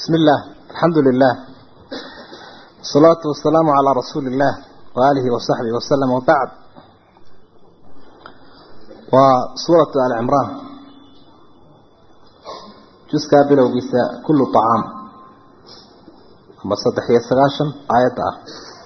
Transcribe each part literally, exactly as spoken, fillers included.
بسم الله الحمد لله الصلاة والسلام على رسول الله وآله وصحبه وسلم وبعد. وسورة آل عمران جزء كابلة وبيسا كل طعام أما صدحية سغاشا آيات آه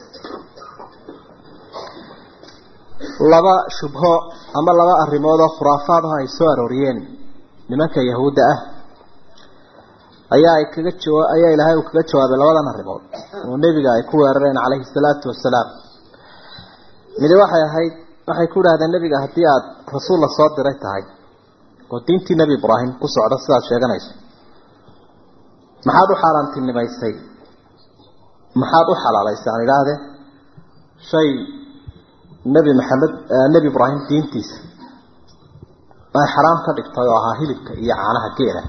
لبا شبهة أما لبا الرموضة خرافاتها يسوار وريين لمنك يهود أه ayaa kaga jawaab ayaa Ilaahay uu kaga jawaabay labadan arrimood oo nabiga ay ku weerareen calayhi salaatu wasalaam. mid waxay ahayd waxay ku yiraahdeen nabiga hadii aad rasuul la soo diray tahay oo diintii nabi Ibraahim ku socda sidaad sheeganayso maxaad u xaaraantinimaysay maxaad u xalaalaysay aan ilaahde shay nabi Maxamed nabi Ibraahim diintiisa ay xaraam ka dhigtay oo ahaa hilibka iyo caanaha geela.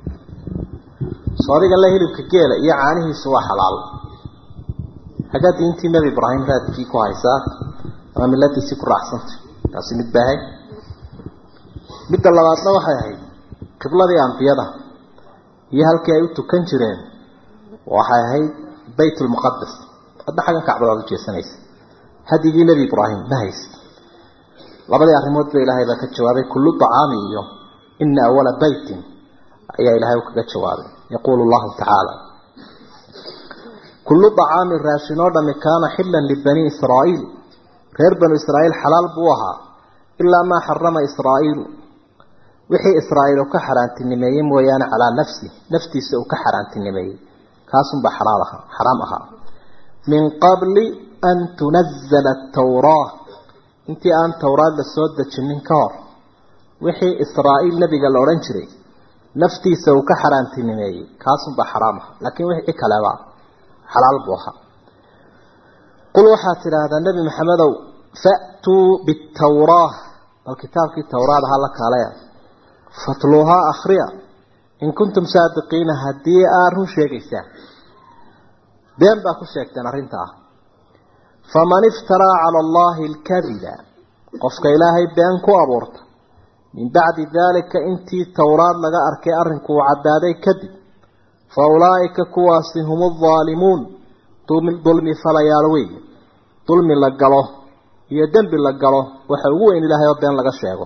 صادق الله يلبك جيل يعانيه سوى حلال حاجات انتي نبي إبراهيم راد فيكو هايسات ومن التي سيكو أحسنت تاسي متباهي مدى اللغاتنا وحي هاي قبل ذي عن بيضا يهالك يوتو كنجرين وحي هاي بيت المقدس هذا حاجة كعب الله الجيسانيس هذه جي نبي إبراهيم نهيس لابد يعرموت بإلهي لك الجوابي كل طعامي إن أول بيت يا إلهي وكذا الجوابي يقول الله تعالى كل طعام الراشنود مكان حلا لبني إسرائيل غير بني إسرائيل حلال بوها إلا ما حرم إسرائيل وحي إسرائيل وكحران تنميين ويانا على نفسي نفتي سو كحران تنميين كاسم بحرامها حرامها من قبل أن تنزل التوراة انت أن توراة للسودة جنين كار وحي إسرائيل نبي قال أورنجري نفتي سو كحران تنمي كاسم بحرامها لكن وحي كلابا حلال بوها قل وحاتر هذا النبي محمد فأتوا بالتوراة الكتاب في التوراة هلك عليها فاتلوها أخريا إن كنتم صادقين هدي آرهن شيكيسا بين باكو شيكتنا رنتا فمن افترى على الله الكذب قفك إلهي بينكو أبورت من بعد ذلك انتي توراة لغا أركي أرنكو عدادي كذب فأولئك كواسهم الظالمون ظلم فلا يالوي ظلم لقاله هي دنب لقاله وحوين إلهي وبين لغا شيغو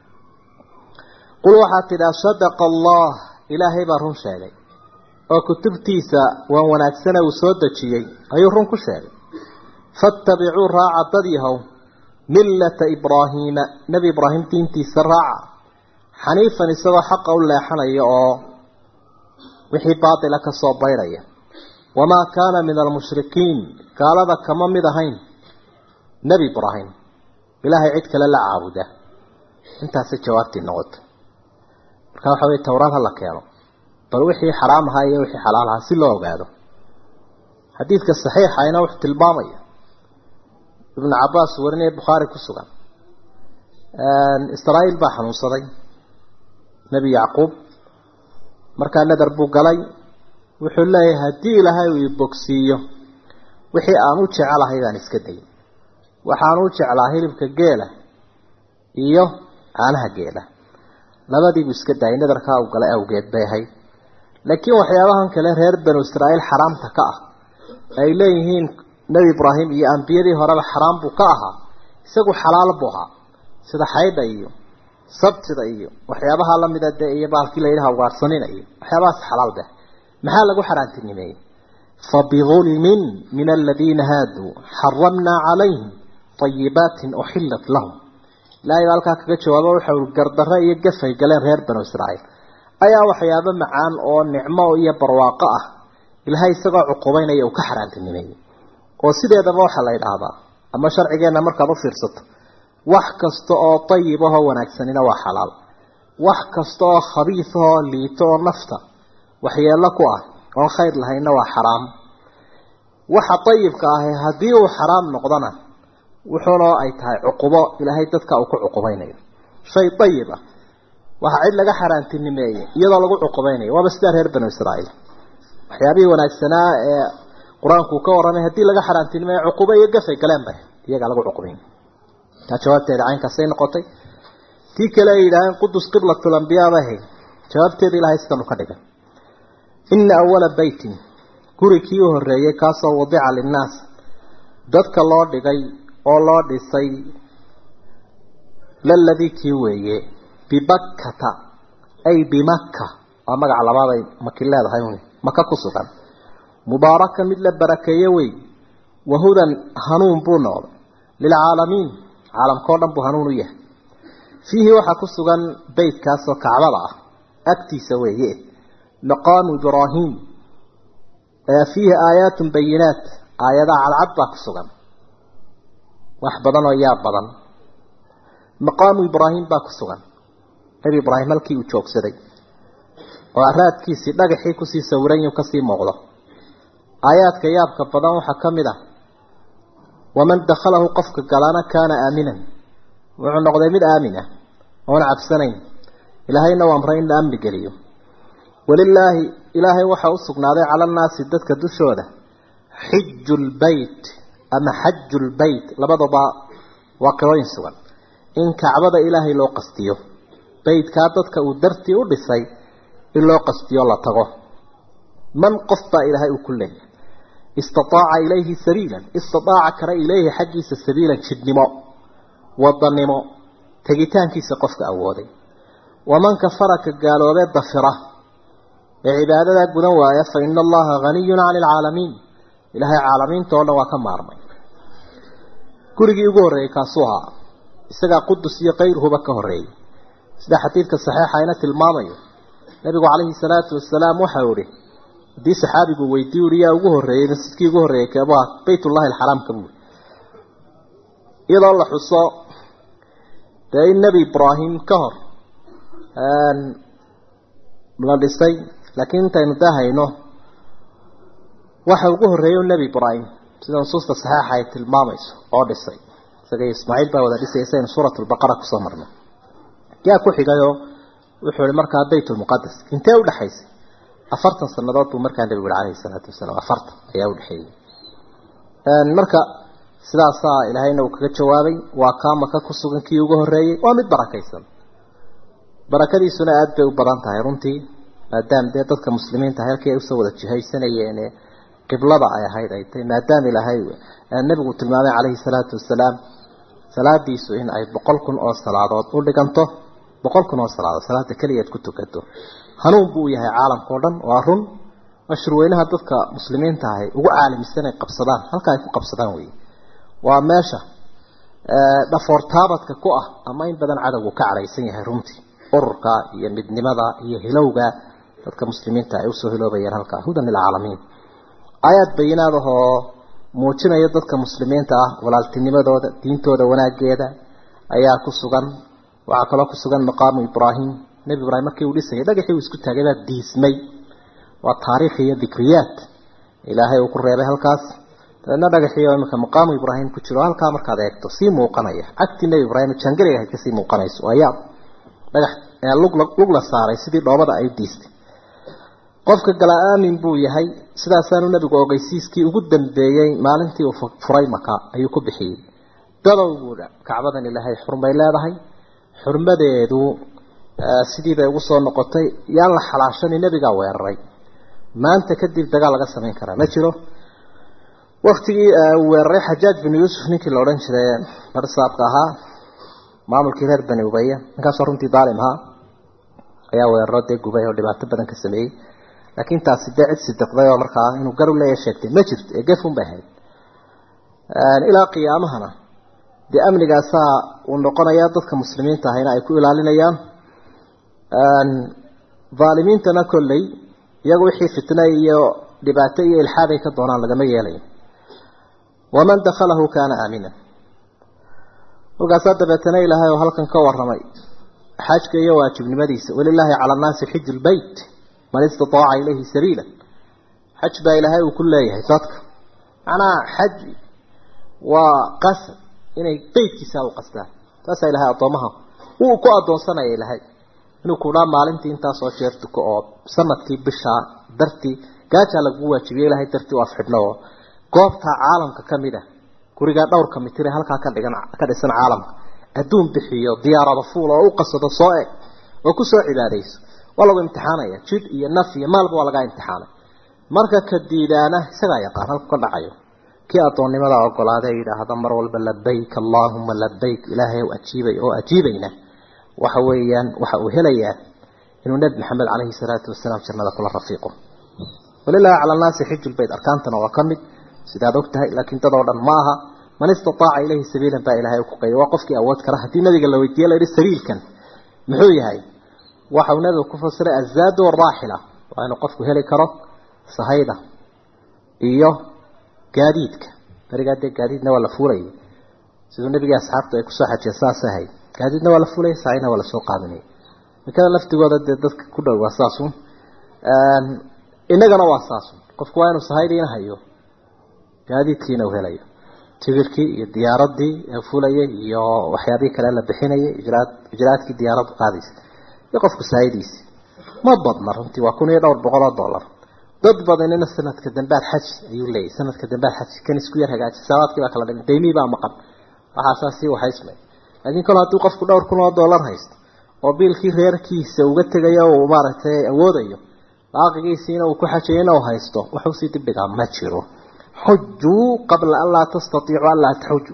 قل وحات إذا صدق الله إلهي بارهم شيغي وكتبتيسا ووناكسنا وسودة شيئي أيهرون كو شيغي فاتبعوا راعة تديهو ملة إبراهيم نبي إبراهيم تنتي سرع حنيفا نسوى حق أولا حنيا وحي باطلك الصوبيرية وما كان من المشركين قال ذا كما مدهين نبي إبراهيم إلهي عدك للا عابده انت هسي جوابتي النغط كان حوالي التوراة هلا كيانو بل وحي حرام هاي وحي حلالها سلوه قادو حديثك الصحيح هاينا وحي البامية ابن عباس ورني بخاري كسوغان إسرائيل باحن وصدي نبي يعقوب مركا ندر بو قلي وحو الله هدي لهاي ويبوكسيه وحي آنوتش على هيدان اسكدي وحانوتش على هيلبك قيلة إيوه عنها قيلة لبدي بسكدي ندر كاو قلي أو قيد بيهي لكن وحيابهم كلا هير بنو إسرائيل حرام تكاه أي ليهين نبي إبراهيم iyo anbiyadii horeba xaraam buu ka ahaa isagu xalaal buu ahaa sida xayda iyo sabtida iyo waxyaabaha la mid ah iyo baalkii la yiraahdo waarsanina iyo waxyaabahaas xalaal ah maxaa lagu xaraantinimay fa bi dhulmin min alladina hadu harramna alayhim tayyibatin uhillat lahum la yaalka kaga jawaabo waxa uu gardarra iyo gafay galeen reer banu Israa'iil ayaa waxyaabo macaan oo nicmo iyo barwaaqo ah ilaahay isaga cuqubaynaya oo ka xaraantinimay oo sideedaba waxa la yiraahdaa ama sharcigeena markaad u fiirsato wax kasta oo tayyib ah wanaagsanina waa xalaal wax kasta oo khabiith ah liito oo nafta waxyeelo ku ah oo khayr lahayna waa xaraam waxa tayyibka ah hadii uu xaraam noqdana wuxuu ay tahay cuqubo ilaahay dadka uu ku cuqubaynayo shay tayyib ah waxa cid laga xaraantinimeeyay iyadoo lagu cuqubaynayo waa bas reer banu Israa'iil waxyaabii wanaagsanaa ee quraanku ka waramay hadii laga xaraantinimay cuquba iyo gafay galeen bay iyaga lagu cuqubayn ta jawaabteeda aan ka soo noqotay tii kale ay yiraahdeen qudus qiblatul anbiyaa bahay jawaabteeda ilaahay sidoo ka dhigay إن أول بيت كوريكي هرية كاسا وضع للناس ذاتك الله دقي الله دسي للذي كيوية ببكة أي بمكة أما على بعض مكلا هذا هيوني مكة كسوكا مباركة مثل بركة يوي وهدى هنون بونور للعالمين عالم كودن بهنونيه فيه وحا كسوكا بيت كاسو كعبلا أكتي سويه مقام إبراهيم فيه آيات بينات آيات على عبا كسوكا وحبضان وياب بضان مقام إبراهيم با كسوكا نبي إبراهيم الكي وشوك سدي وأراد كيسي لقحي كسي سورين وكسي مغضى آيات كياب كبضان وحكمدا ومن دخله قفك قلانا كان آمنا وعن قدامين آمنة ونعب سنين إلهينا وامرين لأمن قليو ولله إلهي وحا أصقنا على الناس الددك الدشودة حج البيت أما حج البيت لبضبا وقوين سوان إن كعبد إلهي لو قستيو بيت كادتك ودرتي ودسي إلا قستيو الله تغو من قصد إلهي كله استطاع إليه سبيلا استطاع كرا إليه حجيس السبيلا شدنمو وضنمو تجيتان كيس قفك أودي ومن كفرك قالوا ذا ضفرة عبادة قنوايا فإن الله غني عن العالمين إلهي عالمين تولى وكم عرمين كوريجي يقولي كاسوها استقى قدس يقيره بكه الرئي سده حديثك الصحيح عينة الماضي نبي عليه الصلاة والسلام وحوره دي صحابي ويدي وريا وجوه الرئي نسيتك وجوه الرئي كأبوه بيت الله الحرام كبول إذا الله حصى ده النبي إبراهيم كهر أن ملابسي لكن أنت ينتهى إنه وحوجوه الرئي النبي إبراهيم سيدا نصوص الصحيح عينة الماضي أو بسي سيدا إسماعيل بقى وذا لسه يسين سورة البقرة كسمرنا يا كوحي قالوا وحول مركز بيت المقدس انت أول حيث أفرت الصندوق ومركز النبي عليه الصلاة والسلام أفرت يا أول حيث المركز سلاسة إلهينا وكذا جوابي وقام ككسوغن كي يوجه الرأي ومد بركيسا بركة دي سنة أدى وبران تهيرونتي مادام دي تذكر مسلمين تهير كي يوسوا ذا جهاي سنة يعني قبل بقى يا هاي دايتي مادام إلهي النبي قلت المامي عليه الصلاة والسلام صلاة دي سوين أي بقولكم أو صلاة وطول لقنته بقولكم أو صلاة صلاة كلية كنتو كتو هنوم بويا هاي عالم قردن وأرون مشروعينها تذكر مسلمين تهي وعالم السنة قبصدان هل كان يكون قبصدان وي وماشا دفور تابت كقوة أما إن بدن عدو كعلى يسني هرمتي أرقى يمد نمضى يهلوغا تذكر مسلمين تهي وسو هلو بيان هلكا هدى للعالمين آيات بيناته موجنا يدك مسلمين تا ولا التنمدود دينتود وناجيدا ayaa ku sugan waxa kale ku sugan maqaam Ibrahim nabi Ibrahim markii uu dhisay dhagaxii isku taagay diismay waa taariikh iyo dhikriyad ilaahay uu ku reebay halkaas dadna dhagaxii oo marka maqaam Ibrahim ku jiro halka markaad eegto si muuqanaya agti nabi Ibrahim jangalay ka si muuqanayso ayaa dhagax lug lug la saaray sidii dhoobada ay diistay qofka gala aamin buu yahay sidaasaanu nabigu ogeysiiskii ugu dambeeyay maalintii uu furay maka ayuu ku bixiyay dadowguuda kacbadan ilaahay xurmay leedahay xurmadeedu sidii bay ugu soo noqotay yaan la xalaashanay nabiga weeraray maanta kadib dagaal laga sameyn karaa ma jiro waqtigii weeraray Xajaaj bin Yuusuf ninkii la oran jiray barsaabka ahaa maamulkii reer Bani Ubayya ninkaas runtii daalim ahaa ayaa weeraray gubay oo dhibaato badan ka sameeyay laakiin taasi dacid sidqday oo markaa inuu garu leeyahay sheegtay ma jirto ee gefun bahay aan ilaa qiyaamahana de amnigaasa uu noqonaya dadka muslimiinta ahayna ay ku ilaalinayaan aan zaalimiintana kulli iyagu wixii fitna iyo dhibaato iyo ilhaad ay ka doonaan laga ma yeelay waman dakhalahu kana amina وقصد بتنا إلهي وهلكن كورمي حاجك يا واجب نمديس ولله على الناس حج البيت من استطاع إليه سبيلا حج با إلهي وكل إلهي صدق أنا حج وقصد إنه بيت كساو قصده تسا إلهي أطومها وكو أدون سنة إلهي إنه كنا معلمتي انتا صوشيرتك أو سنتك بشا درتي قاجة لقوة جبي إلهي درتي وافحبناه قوبتها عالم ككاملة kuriga dhowr ka mitir halka ka dhigan ka dhisan caalamka adduun bixiyo diyaarada fuul oo u qasado soo ee oo ku soo cibaadeyso wala imtixaanaya jid iyo naf iyo maalba waa laga imtixaanay marka ka diidaana isaga yaqaan halka ka dhacayo kii adoonnimada ogolaaday yiraahdo mar walba labbayk allahumma labbayk ilaahay oo ajiibay oo ajiibayna waxa weeyaan waxa uu helayaa inuu nabi maxamed calayhi salaatu wasalaam jannada kula rafiiqo walillahi ala naasi hajjul bayt arkaantana waa kamid sidaad ogtahay laakiin dad oo dhan maaha man istataa'a ilayhi sabiilan ba ilaahay ku qeeyay waa qofkii awood kara hadii nabiga la weydiiyay la sabiilkan muxuu yahay waxa uu nabiga ku fasiray azad wa raahila waa inuu qofku heli karo sahayda iyo gaadiidka barigaade gaadiidna waa la fuulay sidoo nabiga asxaabtu ay ku soo xajiyeen saasahay gaadiidna waa la fuulay saayna waa la soo qaadanay marka laftigooda dadka ku dhow wasaasu een inagana wasaasu qofku waa inuu sahaydiina hayo gaadiidkiina uu helayo tigirkii iyo diyaaradii ee fuulayay iyo waxyaabii kale la bixinayay ijraad ijraadkii diyaarad qaadis iyo qofku sahaydiisi ma badna runtii waa kun iyo dhowr boqol oo dollar dad badanina sanadka dambe xaj ayuu leeyahay sanadka dambe xaj kan isku yar hagaaji sawaadkii baa kala dhigay deemi baa maqan waxa asaasi waxa ismay laakiin kala haduu qofku dhowr kun oo dollar haysto oo biilkii reerkiisa uga tagayo oo maaragtay awoodayo baaqigiisina uu ku xajeeyna oo haysto wuxuu si dibdhiga ma jiro xujuu qabla an la tastatiicu an la tahujju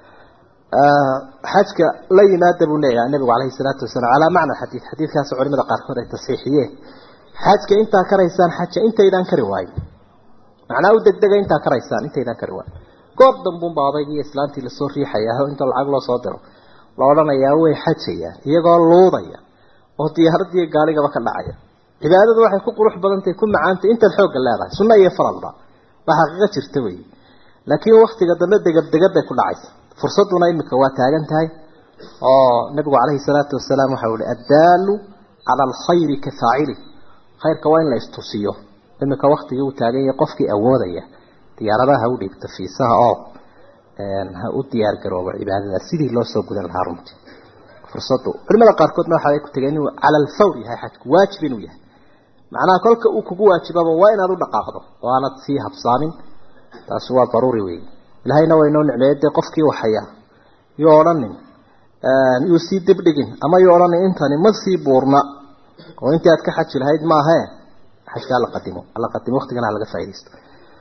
xajka la yimaada buu leeyahay nabiga calayhi salaatu wasalaam ala macna xadiis xadiiskaas culimada qaar kood ay tasxiixiyeen xajka inta karaysaan xajka intaydan kari waay macnaa u degdega inta karaysaan intaydan kari waay goob dambun baabaygii islaantii la soo riixayaa inta lacag loo soo diro la odhanayaa way xajayaan iyagoo luudaya oo diyaaradii gaaligaba ka dhacaya cibaadadu waxay ku qurux badan tahay ku macaantay inta xoog leedahay sunna iyo faralba waxa xaqiiqo jirta weey laakiin waqtiga dambe degab degab bay ku dhacaysa fursaduna imika waa taagan tahay oo nabigu calayhi salaatu wasalaam waxa uu yiri adaalu ala alkhayr ka faa'ili khayrka waa in la istusiyo imika waqtiga uu taagan yahay qofkii awoodaya diyaaradaha u dhigta fiisaha oo een ha u diyaar garoobo cibaadada sidii loo soo gudan lahaa runtii fursadu culimada qaar koodna waxa ay ku tageen inuu ala alfawr yahay xajku waajib inuu yahay macnaha kolka uu kugu waajibaba waa inaad u dhaqaaqdo oo aanad sii habsaamin taas waa daruuri weey ilaahayna waa inoo nicmeeyay qofkii waxaya iyo oranin ee uu sii dibdhigin ama iyo oranin intani ma sii buurna oo intii aad ka xaj lahayd ma aha xajka la qadimo alla qadimo waqtigan laga faa'iideysto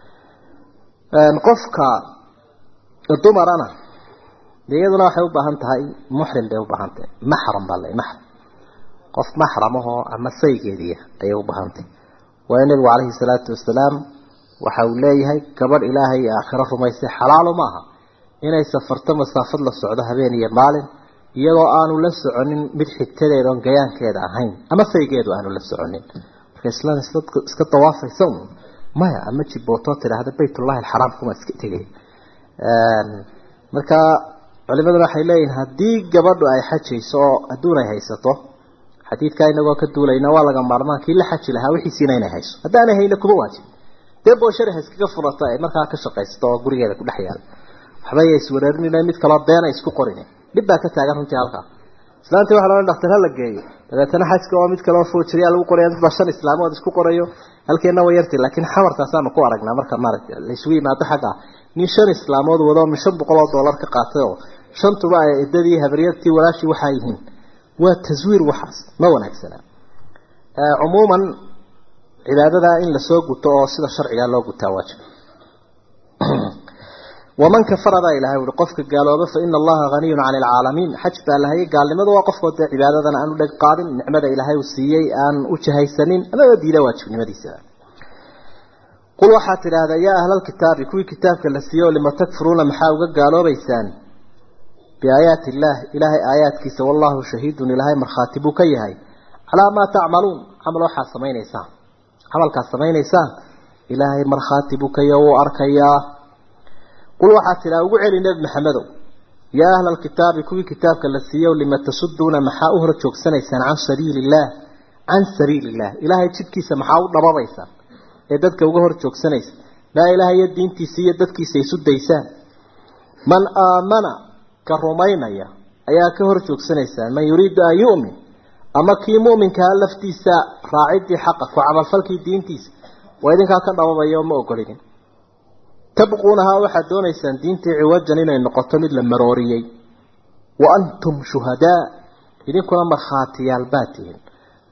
een qofka dumarana iyaduna waxay u baahan tahay muhrim bay u baahan tahay mahram balay mahram qof mahramaho ama saygeediya ay u baahan tahay waa nabi calayhi salaatu wasalaam waxa uu leeyahay gabadh ilaahay aakhira rumaysay xalaal ma aha inay safarto masaafad la socdo habeen iyo maalin iyagoo aanu la soconin mid xigtadeeda oo gayaankeeda ahayn ama saygeedu aanu la soconin islaam iska tawaafayso maya ama jibooto tiraahdo baytullaahi alxaraam kuma iska tagay een marka culimadu waxay leeyihiin hadii gabadhu ay xajayso aduun ay haysato xadiidka inagoo ka duulayna waa laga maarmaan kii la xaji lahaa wixii siinayna hayso hadaan hayna kuba waajib debo sharax iskaga furata ay markaa ka shaqeysto oo gurigeeda ku dhex yaal waxba ay iswareerinayaan mid kala been ay isku qorin dibba ka taagan runtii halka islaantii waxa la dhaxtar la geeyo dabeetana xajka oo mid kala foojiriya lagu qorayo dad bashan islaamood isku qorayo halkeena way yartay laakiin xamartaas aan ku aragnaa marka maaragtay la isku yimaado xaqa nin shan islaamood wado shan boqol oo dollar ka qaatay oo shantuba ay idadii habriyadtii walaashi waxa yihiin waa taswiir waxaas ma wanaagsana ee umuuman cibaadada in la soo guto oo sida sharciga loo gutaa waajib ومن كفر ذا إلهي وقفك قالوا فإن الله غني عن العالمين حجب الله قال لماذا وقفك عبادة أن أولد قادم نعمة إلهي والسيئي أن أجهي سنين أما ودي لواجب نمدي سنين قل وحاتر هذا يا أهل الكتاب كوي كتابك اللسيو لما تكفرون محاوقا قالوا بيسان بآيات الله إلهي آياتك سوى الله شهيد إلهي مرخاتبك يهي على ما تعملون عملوا حاسمين إيسان عمل كاسمين إيسان إلهي مرخاتبك يو أركيا قل وحاتر أقول النبي محمد يا أهل الكتاب كوي كتابك اللسيو لما تصدون محاوه رجوك سنة إيسان عن سبيل الله عن سبيل الله إلهي تبكي سمحاو نبابا إيسان يددك وقهر رجوك سنة إيسان لا إله يدين تيسي يددك سيسود إيسان من آمن كرمين يا أيا كهر رجوك سنة إيسان من يريد أن يؤمن أما كي مؤمن كهالف تيسا راعد حقك وعمل فلك الدين تيس وإذن كان نبابا يوم أقولين تبقونها واحد دون إيسان دين تعوجا إلى النقطة مثل مروريي وأنتم شهداء إذن كنا مرخاتي الباتين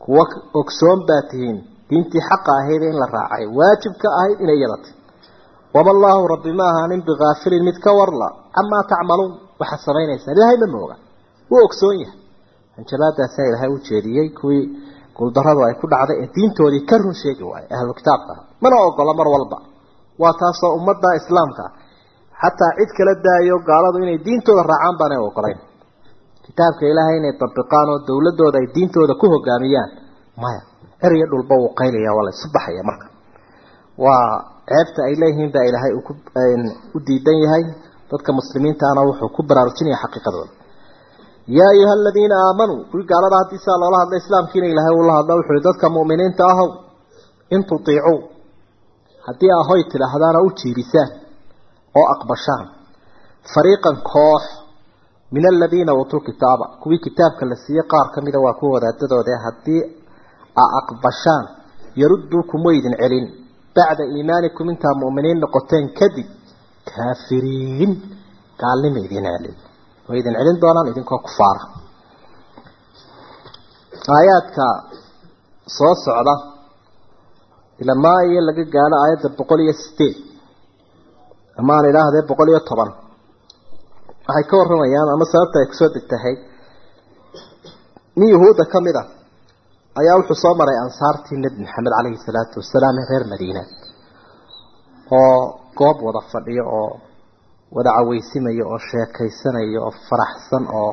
kuwa ogsoon baatihiin diintii xaqa ahayd in la raacay waajibka ahayd inay yeelato wama allahu rabbi ma ahanin bigaafilin mid ka warla ama tacmaluun waxa samaynaysa ilaahay ma mooga wuu ogsoon yahay hanjalaadaas ilaahay u jeediyay kuwii guuldarradu ay ku dhacday ee diintoodii ka run sheegi waayay ahlu kitaabka mana ogola mar walba waa taasoo ummadda islaamka xataa cid kala daayo gaaladu inay diintooda raacaan baan ay ogolayn kitaabka ilaahay inay tabiqaan oo dawladooda ay diintooda ku hogaamiyaan maya eriya dhulba uu qaylaya wala subaxaya marka waa ceebta ay leeyihiin baa ilaahay u diidan yahay dadka muslimiinta ana wuxuu ku baraarujinaya xaqiiqadooda yaa ayuha aladiina aamanuu kuwii gaalada haddii saa loola hadla islaamkiina ilaahay uu la hadla wuxuu dadka mu'miniinta ahow in tutiicuu haddii ahoy tidhaahdaana u jiibisaan oo aqbashaan fariiqan koox min aladiina uutuu kitaaba kuwii kitaabka la siiyey qaar ka mida waa kuwa wadaadadooda haddii a aqbashaan yarudduukum waydin celin bacda iimaanikum intaa mu'miniin noqoteen kadib kaafiriin gaalnima idin celin waydin celin doonaan idinkoo kufaara aayaadka soo socda ilaa maa iyo laga gaalo aayadda boqol iyo sideed ama aan idhaahdee boqol iyo toban waxay ka warramayaan ama sababta ay kusoo degtahay nin yahuudda ka mid ah ayaa wuxuu soo maray ansaartii nebi maxamed calayhi salaatu wasalaam ee reer madiina oo goob wada fadhiyo oo wada caweysimayo oo sheekaysanayo oo faraxsan oo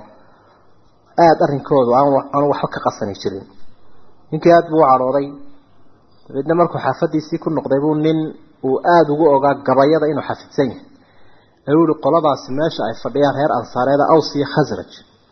aada arrinkoodu aan waxba ka qasani jirin ninkii aada buu u cadhooday dabeedna markuu xaafadiisii ku noqday buu nin uu aada ugu ogaa gabayada inuu xafidsan yahay ayuu yihi qoladaasi meesha ay fadhiyaan reer ansaareeda aws iyo khasraj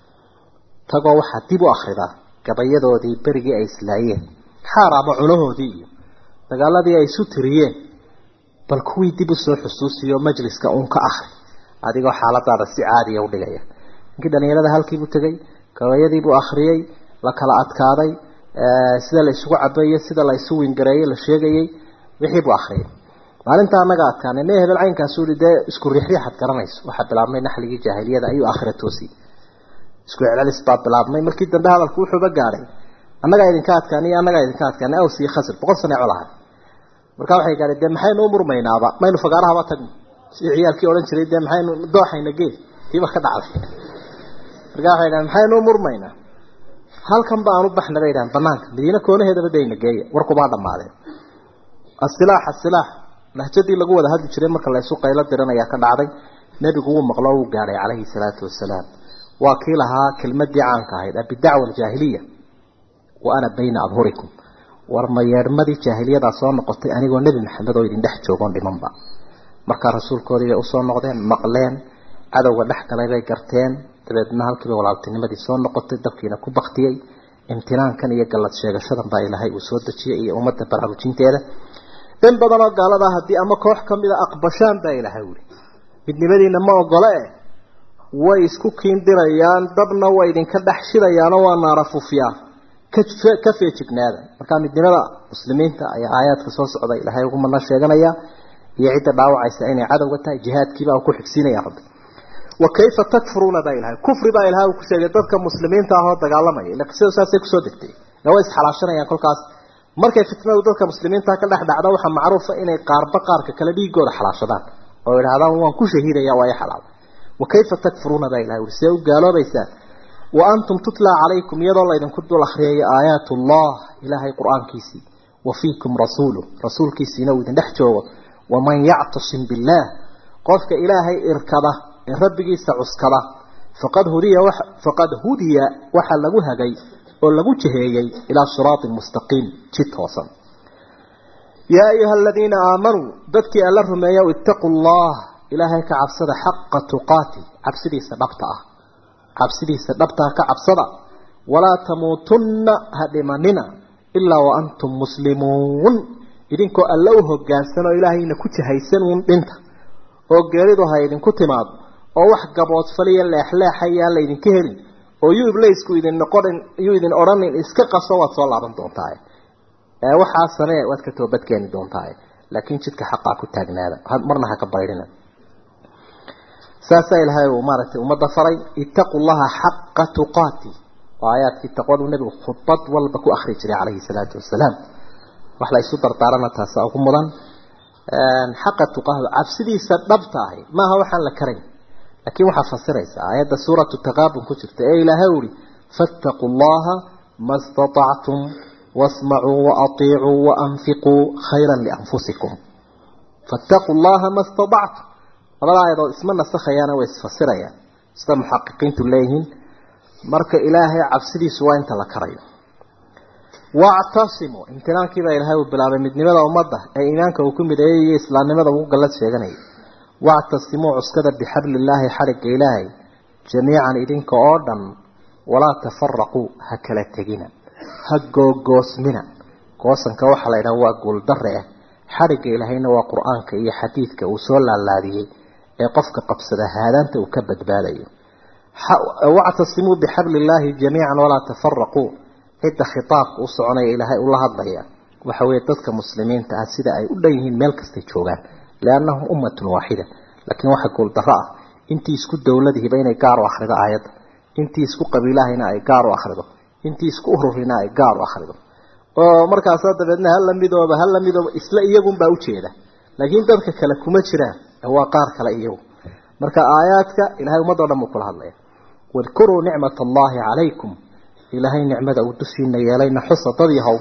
tagoo waxaa dib u akhridaa gabayadoodii berigii ay islaayeen xaar ama cunahoodii iyo dagaaladii ay isu tiriyeen bal kuwii dib u soo xusuusiyo majliska uun ka akhri adigoo xaaladaada si caadiya u dhigaya ninkii dhalinyarada halkiibuu tegey gabayadiibuu akhriyey la kala adkaaday sida la isugu cabeeyey sida la isu wingareeyey la sheegayey wixii buu akhriyay maalinta anaga adkaanay nee hebel caynkaasu yidhi dee isku riixriixad garanayso waxaa bilaabmay naxligii jaahiliyada ayuu aakhira toosi isku celcelis baa bilaabmay markii dambe hadalku wuxuuba gaadhay annagaa idinka adkaaniyo annagaa idinka adkaanay aws iyo khasr boqol sane colahay markaa waxay gaadhay dee maxaynu u murmaynaaba maynu fagaarahaba tagno si ciyaalkii odhan jiray dee maxaynu dooxayna gee kiiba ka dhacday markaa waxay dhahan maxaynu u murmaynaa halkan ba aan u baxna bay dhahan banaanka madiina koonaheedaba dayna geeya warkubaa dhammaadeen asilaax asilaax lahjadii lagu wada hadli jiray marka la isu qaylo diranayaa ka dhacday nebigu wuu maqlo uu gaadhay calayhi salaatu wasalaam waa kii lahaa kelmadii caanka ahayd abidacwa aljaahiliya wa ana bayna adhurikum war ma yeedhmadii jaahiliyadaa soo noqotay anigoo nebi maxamed oo idin dhex joogoon dhimanba markaa rasuulkoodii bay usoo noqdeen maqleen cadowga dhex galay bay garteen dabeedna halkiiba walaaltinimadii soo noqotay dabkiina ku baktiyey imtinaankan iyo gallad sheegashadan baa ilaahay uu soo dejiyey iyo ummadda baraarujinteeda in badanoo gaalada haddii ama koox ka mida aqbashaan baa ilaahay wuli midnimadiina ma ogole eh way isku kiindirayaan dabna way idinka dhex shidayaanoo waa naara fufyaan ka feejignaada markaa midnimada muslimiinta ayaa aayaadka soo socda ilaahay ugu mana sheeganaya iyo cidda dhaawacaysa inay cadowga tahay jihaadkiibaa uu ku xigsiinaya rabbi wa kayfa takfuruuna baa ilahay kufri baa ilahay uu ku sheegay dadka muslimiinta ahoo dagaalamaya ila qisadu saasay kusoo degtay way isxalaashanayaan kolkaas markay fitnadu dadka muslimiinta ka dhex dhacdo waxa macruufa inay qaarba qaarka kala dhiigooda xalaashadaan oo yiraahdaan waan ku shahiidaya waa xalaal wa kayfa takfuruuna baa ilahay uu see u gaaloobaysaa wa antum tutla alaykum yadoo la idinku dul akhriyay aayatullah ilahay quraankiisi wa fiikum rasuuluhu rasuulkiisina uu idin dhex joogo waman ya'tasim billah qofka ilaahay irkada in rabbigiisa cuskada faqad hudiya faqad hudiya waxa lagu hagay oo lagu jiheeyay ila siraat mustaqim jitoosan ya ayuha alladina aamanu dadki alla rumeeyo ittaqullah ilaahay ka cabsada xaqqa tuqati cabsidiisa dhabta ah cabsidiisa dhabta ka cabsada wala tamutunna hadimanina illa wa antum muslimun idinkoo alla u hogaansano ilaahayna ku jihaysan uun dhinta oo geeridu ha idinku timaado oo wax gabood faliya leexleexaya la idinka helin oo yuu iblaysku idin noqon yuu idin oranin iska qaso waad soo laaban doontaa ee waxa sanee waad ka toobad keeni doontaa laakiin jidka xaqa ku taagnaada marna ha ka bayrina saasa ilaahay uu maartay umada faray ittaqullaha haqqa tuqati وآيات في التقوى النبي خطبت والبكو أخرج عليه الصلاة والسلام وحلا يسو دردارنا تاسا أقوم مضان حقا تقاه عفسدي سببتاه ما هو حال لكرين لكن وحا فسريس آيات سورة التغابن كتبت أي لهوري فاتقوا الله ما استطعتم واسمعوا وأطيعوا وأنفقوا خيرا لأنفسكم فاتقوا الله ما استطعتم والله أيضا اسمنا السخيانة ويسفسريا استا محققين تليهن مرك إلهي عفسدي سواء انت لكرين واعتصموا امتنان كذا إلهي وبلابا مدني ماذا أمضى أي إيمانك وكم بدأي إسلام ماذا وقلت شيئا واعتصموا عسكدا بحبل الله حرق إلهي جميعا إذنك أوردن ولا تفرقوا هكلا تجينا هجو قوسمنا قوسن كوحلا إذا هو أقول درئه حرق إلهينا وقرآنك إيا حديثك وسولا الذي يقفك قبصد هذا أنت وكبت بالي واعتصموا بحبل الله جميعا ولا تفرقوا إذا خطابك وصعنا إلهي الله الضياء وحويتك مسلمين تأسيد أي أوليهن ملك استيشوغان لأنهم أمة واحدة لكن واحد قول ضراء انتي اسكو دولته بين إيقار وآخرده آيات انتي اسكو قبيله هنا إيقار وآخرده انتي اسكو أهره هنا إيقار وآخرده ومركا صادة بأنه هلا ميدوبة هلا ميدوبة إسلا إيقون باوشيدا لكن ذلك كلكم جران هو قار كلا إيقو مركا آياتك إلهي ومضى لما قول هذا واذكروا نعمة الله عليكم إلهي نعمة ودسين يالين حصة طبيعه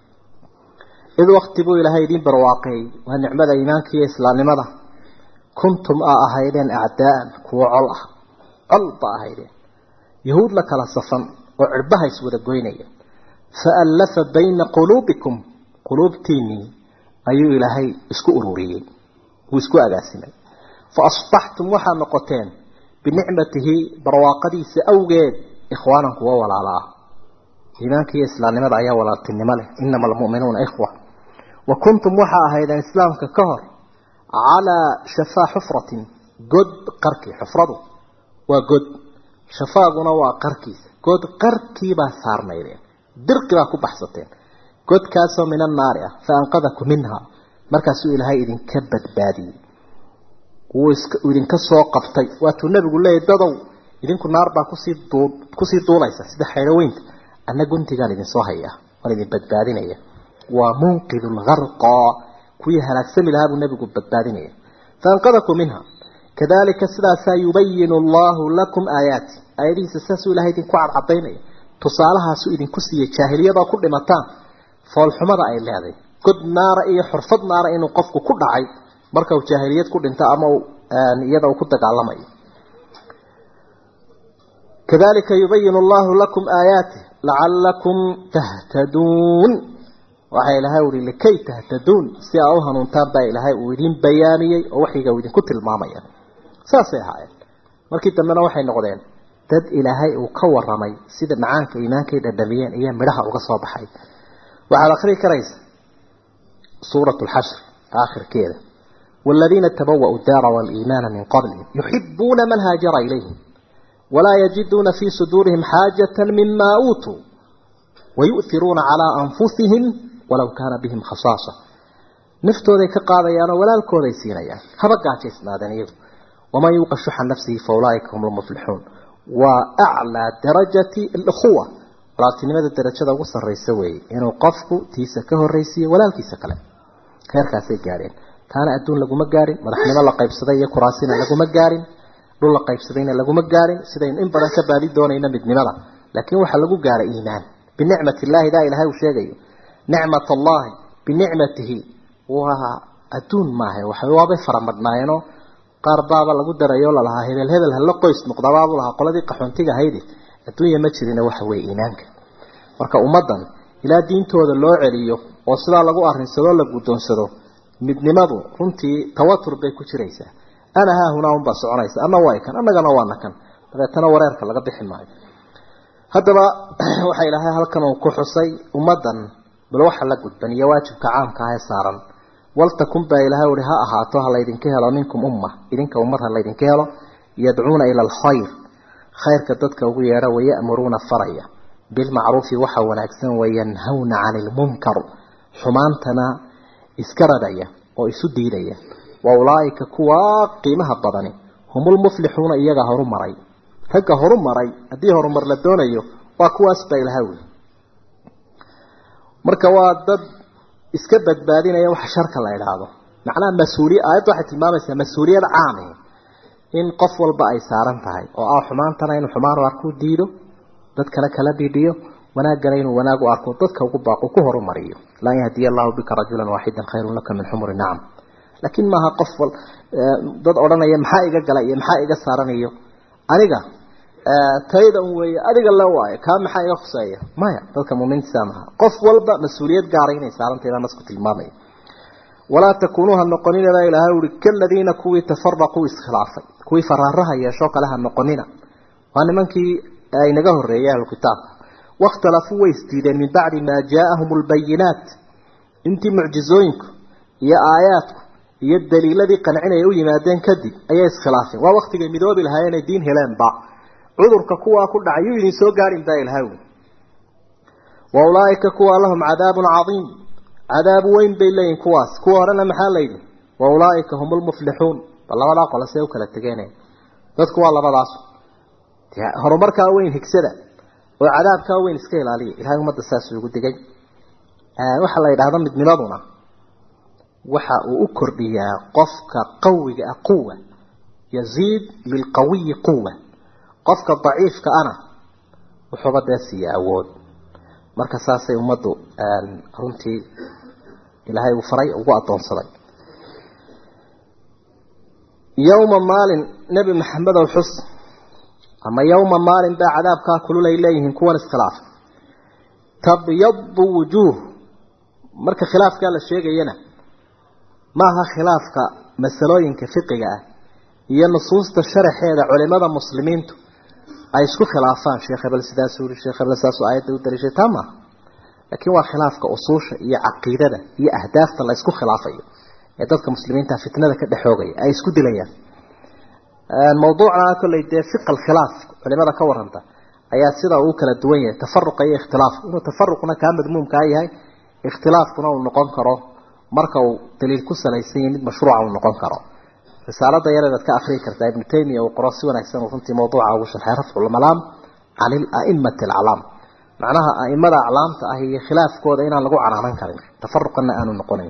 إذ واختبوا إلهي دين برواقعي ونعمة إيمانك يا إسلام لماذا كنتم أهيدين أعداء كوا الله قلب أهيدين يهود لك لصفا وعربها يسود القوينية فألف بين قلوبكم قلوب تيني أيو إلهي اسكو أروريين واسكو أقاسمي فأصبحتم وحا نقطين بنعمته برواقدي سأوجد إخوانا كوا ولا الله إيمانك يا إسلام لماذا أيها ولا تنمله إنما المؤمنون إخوة وكنتم وحا هيدا إسلام ككهر على شفا حفرة قد قركي حفرته وقد شفاقنا وقركي قد قركي بثار ميدين درقي باكو بحثتين قد كاسو من النار فأنقذكم منها مركز سؤال هاي إذن كبت بادي وإذن كسو قفتي واتو النبي يقول لي دادو إذن كو نار باكو سي دوليسا سيدا حيروينت أنا قلت قال إذن صحيح ولذن بدبادين إيه ومنقذ الغرقى كوي هلاك سمي لها النبي قل بدبادين إيه فانقذكم منها كذلك سلا سيبين الله لكم آيات آياتي سساسو إلهي إذن كوعد عطين إيه تصالها سو إذن كسية شاهلية دا كل متان فالحمد أي هذا قد نار إيه حرفض نار إنه قفك كل عي مركو شاهلية كل انت أمو يدعو كدك علمي كذلك يبين الله لكم آياته لعلكم تهتدون وحي لهاوري لكي تهتدون سيأوها ننتابع إلهي ويدين بياني ووحيقا ويدين كتل ماميا ساسي هاي مركي تمنى وحي نقضين تد إلهي وكور رمي سيدة معانك إيمانك إدادميان إيام مرها وقصوا بحي وعلى آخر كريس سورة الحشر آخر كده والذين تبوأوا الدار والإيمان من قبلهم يحبون من هاجر إليهم ولا يجدون في صدورهم حاجة مما أوتوا ويؤثرون على أنفسهم ولو كان بهم خصاصة نفتو ذيك قاضيانا ولا الكوريسينيا هبقى جسنا دنيب وما يوقع شح نفسه فأولئك هم المفلحون وأعلى درجة الأخوة ولكن لماذا الدرجة ده وصل الرئيسوي إنه قفكو تيسكه الرئيسية ولا الكيسة كلام خير كاسي قارين كان أدون لقو مقارين مرحنا الله قيب صدية كراسينا لقو مقارين لولا قيب صدينا لقو مقارين سيدين إن بدن كبالي دونينا بدنمرا لكن وحا لقو قار إيمان بنعمة الله دا إلهي وشيغي نعمة الله بنعمته وها أدون ماهي وحا يوابي فرمدناينو قار بابا لقو دريولا لها هيدل هيدل هلا قويس مقدبابو لها قولدي قحونتيغا هيدي الدنيا ما jirina waxa way iimaanka marka ummadan ila diintooda loo celiyo oo sida lagu arinsado la gudoonsado midnimadu runtii tawatur bay ku jiraysaa ana ha huna un ba soconaysa ana way kan anagana waana kan dadana wareerka laga bixin maayo hadaba waxa ilaahay halkan uu ku xusay ummadan bal waxa la gudbaniyo waajibka caamka ah ee saaran waltakum ba ilaahay uu ha ahaato hal idinka helo minkum umma idinka ummad hal idinka helo yad'una ila al-khayr خيرك dadka ugu yeera way amruuna faraya bil ma'ruf waxa wanaagsan way yanhauna 'anil munkar xumaantana iska radaya oo isu diidaya wa ulaayika kuwa qiimaha badani humul muflixuuna iyaga horumaray ragga horumaray hadii horumar la doonayo وكواس بيلهوي marka waa dad iska badbaadinaya wax sharka la ilaado macna mas'uuli ayad waxa tilmaamaysa mas'uuliyad caam ah in qof walba ay saaran tahay oo ah xumaantana in xumaan war ku diido dad kala kala diidiyo wanaagana inuu wanaag u arko dadka ugu baaqo ku horumariyo la yahdi Allahu bika rajulan wahidan khayrun laka min humur na'am laakiin ma ha qof dad oranaya maxaa iga galay iyo maxaa iga saaranayo aniga tayda way adiga la waay ka maxay iga khusaya maya dadka muuminiinta sama qof walba mas'uuliyad gaar ah inay saarantahay nasku tilmaamay wala takunuha noqonina la ilaaha uri kalladina kuwi tafarraqu iskhilaafay kuwi fararaha yeesho kala ha noqonina waa nimankii ay naga horeeyay kitaab waqtalafu waystiideen min ba'di ma jaa'ahumul bayinat inti mu'jizooyinku iyo aayaadku iyo daliiladii qancinay u yimaadeen kadib ayay iskhilaafeen waa waqtiga midoobi lahaayeen diin heleen ba cudurka kuwa ku dhacay idin soo gaarin baa ilaahay walaayka kuwa lahum cadaabun cadiim cadaab weyn bay leeyin kuwaas kuwa horena maxaa leeyay walaayka humul muflixuun labada qolo say u kala tageenay dadku waa labadaas horumarka weyn higsada oo cadaabka weyn iska ilaaliya ilaahay umada saas ugu digay waxa la yiraahdo midnimaduna waxa uu u kordhiyaa qofka qawiga aqwa yaziid lil qawi quwwa qofka daciifka ana wuxuu badaasiya awood marka saasay umadu runtii ilaahay uu faray ugu adoonsaday yawma maalin nabi maxamed oo xus ama yawma maalin baa cadaabka kululay leeyihiin kuwan iskhilaaf tabyaddu wujuh marka khilaafka la sheegayna maaha khilaafka masalooyinka fiqiga ah iyo nusuusta sharaxeeda culimada muslimiintu ay isku khilaafaan sheekh ibn sidaas uu sheekh ibn sidaas ayada u darishay tama laakiin waa khilaafka usuusha iyo aqeedada iyo ahdaafta la isku khilaafayo ee dadka muslimiinta fitnada ka dhaxoogay ay isku dilayaan aan mawduucna kulay de fiqh al-khilaaf culimada ka waranta ayaa sida uu kala duwan yahay tafarruq iyo ikhtilaaf inuu tafarruqna ka madmuum ka yahay ikhtilaafkuna uu noqon karo marka uu daliil ku salaysan yahay mid mashruuc uu noqon karo رسالة يرد كأخري كرتا ابن تيمية وقراصي ونحسن وفنتي موضوع وشرح رفع الملام عن الأئمة الأعلام معناها أئمة الأعلام هي خلاف كود إنا لقوا عن عنان كريم تفرقنا أنو نقونين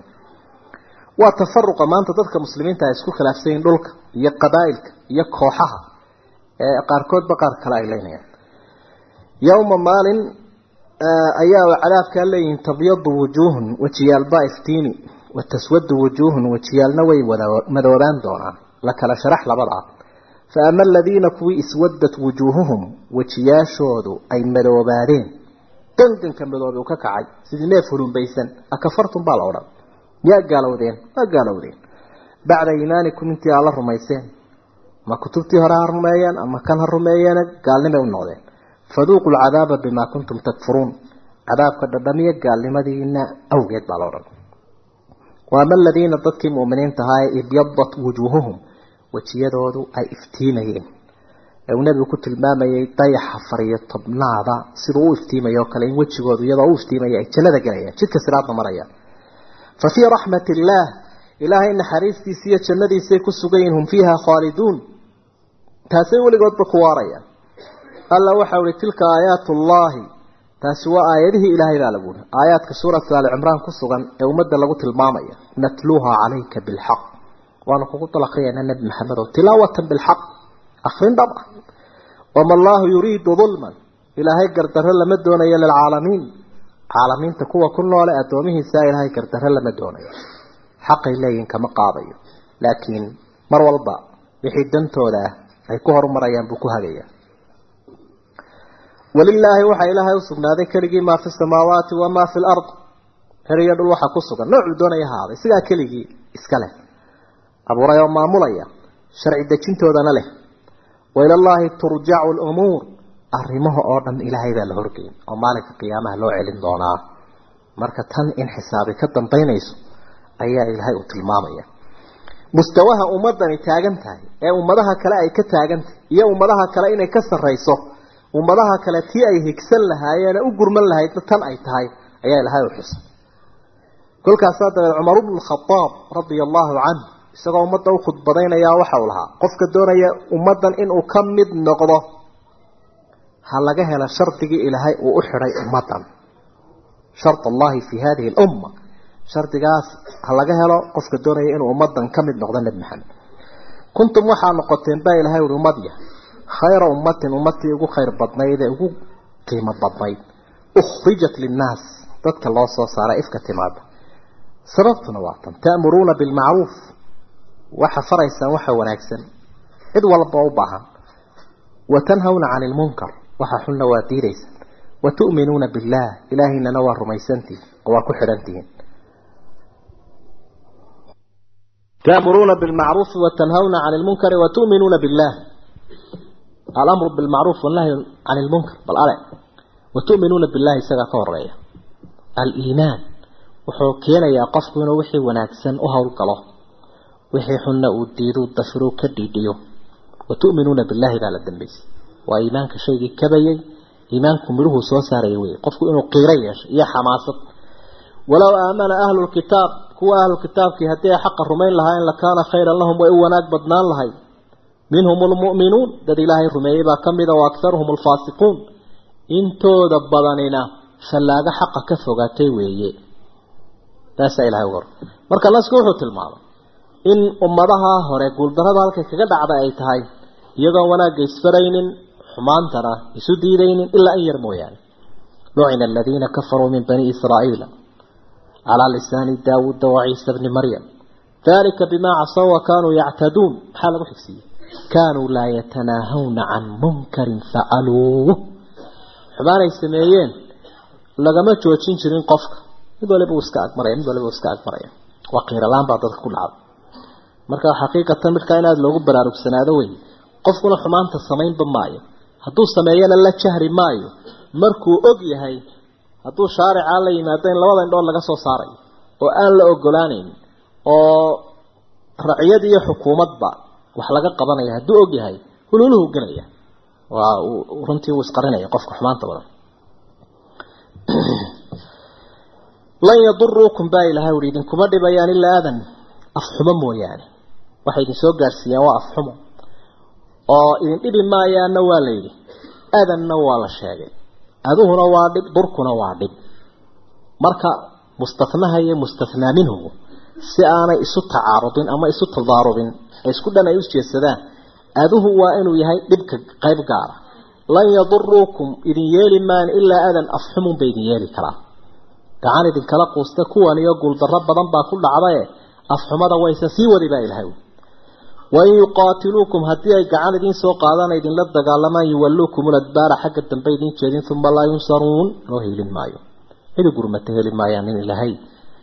وتفرق ما أنت تذكر مسلمين تأسكو خلاف سين دولك يا قبائلك يا كوحها قاركود بقار كلا إلينا يعني. يوم مال أيها وعلاف كاللين تبيض وجوه وتيال بايفتيني وتسود وجوه وتيال نوي مذوران دونا لك لا شرح لبضع فأما الذين كوي اسودت وجوههم وتياشودوا أي مذوبارين تنتن كمذوبي وككعي سيدنا فلون بيسن أكفرتم بالعورا يا قالوا دين ما قالوا دين بعد إيمانكم انت على الرميسين ما كتبتي هراء الرميان أما كان الرميان قال لنا ونوذين فذوقوا العذاب بما كنتم تكفرون عذاب قد دمية قال لما دينا أوجد بالعورا وأما الذين ضدك مؤمنين تهاي ابيضت وجوههم وتيادوا أي افتيمين ونبي كنت الماما يطيح فرية طبناضا سيروا افتيما يوكلين وجهوا يضعوا افتيما يجلد قرية شدك سرعة مريا ففي رحمة الله إلهي إن حريستي سيئة الذي سيكو السقينهم فيها خالدون تاسيوا لقد بقواريا قال وحول تلك آيات الله تاسوا آياته إلهي لالبون آيات كسورة آل عمران كسوغان يومد لغت المامية نتلوها عليك بالحق وانا قلت لقيا أن النبي محمد تلاوة بالحق أخرين طبعا وما الله يريد ظلما إلهي قردر لمدون إلى العالمين عالمين تكوى كله ولا أدومه سائل هاي قردر لمدون حق إليه كما قاضي لكن مروا الباء بحيدنتو له أي كهر مريان بكوها ليه ولله وحى إلهي وصفنا ذكرقي ما في السماوات وما في الأرض هريد الوحى كسوكا نوع دون هذا سيقا كليقي اسكاله أبو ريا وما مليا شرع الدجنتو ذا له وإلى الله ترجع الأمور أرمه أوردن إلهي ذا الهرقين أو مالك القيامة لو علم دونا مركة إن حسابي كدن بينيسو أيها إلهي أتلمامية مستواها أمدني تاغنتها أي أمدها كلا أي كتاغنت يا أمدها كلا إني كسر ريسو ومدها كلا تي أي هكسل لها أنا أقر من لها يتنطن أي تهاي أيها إلهي وحسن كل كاسات عمر بن الخطاب رضي الله عنه isaga umada u khudbadeenaya waxa uu lahaa qofka doonaya umadan in uu kamid noqdo هلقى هلا شرطي إلهي وأحري أمتا شرط الله في هذه الأمة شرط قاس هلقى هلا قفك الدنيا إنه أمتا كمد نقضان لبنحن كنتم وحا نقطين باي إلهي ورمضية خير أمة أمتي يقول خير بطني إذا يقول قيمة بطني أخرجت للناس ضدك الله صار إفكة تماد سرطت نواطا تأمرون بالمعروف وحا فريسا وحا وناكسا إذ والبعوبها وتنهون عن المنكر وحا حلنا واتيريسا وتؤمنون بالله إلهي ننوى رميسانتي وكحرانتين تأمرون بالمعروف وتنهون عن المنكر وتؤمنون بالله الأمر بالمعروف والنهي عن المنكر بالآلة وتؤمنون بالله سيغا الرأي الإيمان وحوكينا يا قفكنا وحي وناكسن أهول قلاه وحي حنا وديدو الدفرو كديديو وتؤمنون بالله قال الدنبيس وإيمانك شيء كبيي إيمانكم مروه سوسار يوي قفكو إنه قيريش يا حماسة ولو آمن أهل الكتاب كو أهل الكتاب كي هديه حق الرمين لها إن لكان خيرا لهم وإيواناك بدنان لها منهم المؤمنون دد إلهي رميبا كمدا وأكثرهم الفاسقون انتو دبضانينا فلاقا حق كفوغاتي ويي لا سائل هاي ور marka la isku wuxuu tilmaamay in ummadaha hore guuldarada halka kaga dhacday ay tahay iyadoo wanaag isfaraynin xumaantana isu diidaynin ilaa ay yar mooyaan lu'ina alladheena kafaru min bani israa'iila ala lisani daawud wa isa ibn maryam dhalika bima asaw wa kanu ya'tadun hal muhsi kanu la yatanahawna an munkarin fa'aluhu xumaanay sameeyeen lagama joojin jirin qofka mid waliba iska agmaraya mid waliba iska agmaraya وقير لان بعض كل عام marka xaqiiqatan midka inaad loogu baraarugsanaado weey qofkuna xumaanta sameyn bamaayo haduu sameeyana la jahri maayo markuu og yahay haduu shaarica la yimaado in labada indhood laga soo saaray oo aan la ogolaanin oo raciyada iyo xukuumadba wax laga qabanaya haduu og yahay hululuhu galaya waa runtii uu isqarinaya qofka xumaanta badan lan yadurrukum ba ilaha wariidin kuma dhibayaan illa adan afxuma mooyaane waxay idin soo gaarsiiyaan waa afxumo oo idin dhibi maayaana waa leeyay adanna waa la sheegay aduhuna waa dhib durkuna waa dhib marka mustathnaha iyo mustathna minhu si aanay isu tacaarudin ama isu tadaarubin isku dhan ay u jeesadaan aduhu waa inuu yahay dhibka qayb gaar lan yadurrukum idin yeeli maan illa adan afxumu bay idin yeeli karaa gacan idin kala quusta kuwan iyo guul darro badan baa ku dhacday afxumada waysa sii wadi baa ilaahay way yuqatilukum hadii ay gacan idin soo qaadaan idin la dagaalamaan yuwallukum al-adbara xagga dambe idin jeedin thumma la yunsaruun oo heelin maayo idu gurmata heelin maayaan in ilaahay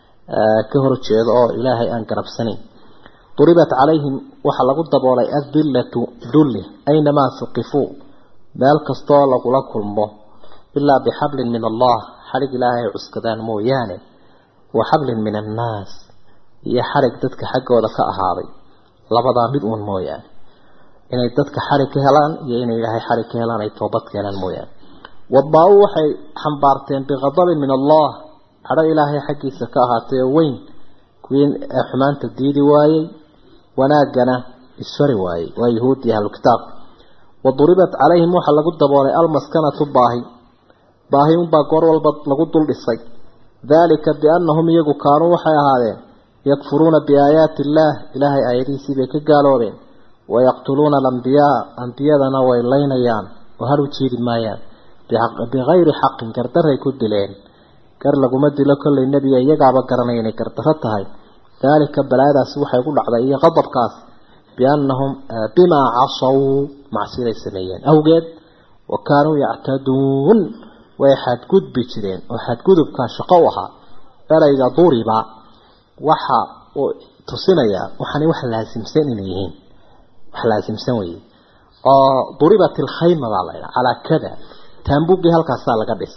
ka hor jeedo oo ilaahay aan garabsanin duribat alayhim waxa lagu daboolay adillatu dulli aynama suqifu meel kasto lagu la kulmo illa bihablin min Allah حرق إلهي عسكدان مويانه وحبل من الناس يحرق ددك حقه وذك أهاري لبضا بدون مويان إن ددك حرق هلان يعني إلهي حرق هلان أي توبتك هلان مويان والضعوا حي حنبارتين بغضب من الله على إلهي حقي سكاهاتي وين كوين أحمان تديدي واي وناقنا السوري واي ويهودي هالكتاب وضربت عليهم وحلقوا الدبوري المسكنة الضاهي باهيم باقور والبط لقد الإصي ذلك بأنهم يجوا كانوا حيا يكفرون بآيات الله إلهي آياتي سيبك قالوا ويقتلون الأنبياء أنبياء ذنا وإلينا يان وهلو تشيد مايان بغير حق كرتر يكد لين كر لقمد لكل النبي يقع بكرنين كرتفتها ذلك بلادا سوحا يقول على غضب كاس بأنهم بما عصوا معصير السميين أوجد وكانوا يعتدون وحد قد بجرين وحد قد بكاشقوها ألا إذا ضرب وحا تصنيا وحني وح لازم سنينين وح لازم سوي ضربت الخيمة على كذا تنبوك بها الكاسة لقدس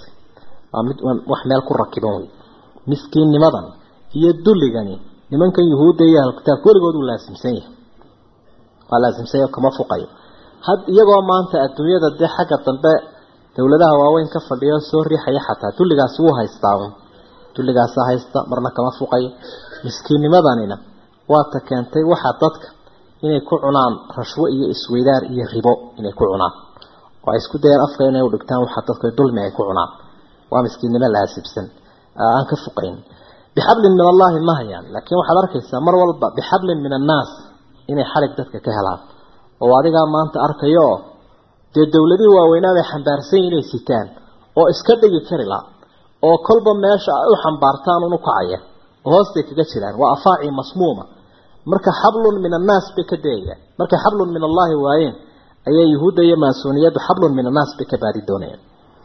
وحمل كل ركبون مسكين لماذا يدل لغني لمن كان يهودي الكتاب كل قدوا لازم سنيه ولازم سنيه كما فقيه هاد يقوى ما أنت الدنيا ده حاجة تنبأ dawladaha waaweyn ka fadhiyo soo riixaya xataa tulligaas uu haystaa tulligaas haysta marna kama fuqay miskiinimadanina waa ta keentay waxa dadka inay ku cunaan rashwo iyo isweydaar iyo ribo inay ku cunaan وعيسكو دير أفقين يودكتان وحطتك دلمي يكونان ومسكين من الله سبسن أنك فقين بحبل من الله المهيان لكن وحضرك السمر والبا بحبل من الناس إني حرك دتك كهلان ووادقا ما أنت أركيو دي الدولدي ووينابي حنبارسين إلي ستان وإسكدي كرلا وكلبا ماشا أو حنبارتان ونقعية وهوستيك جتلان وأفاعي مصمومة مركا حبل من الناس بكدية مركا حبل من الله وعين أي يهود يماسونية حبل من الناس بكبار الدنيا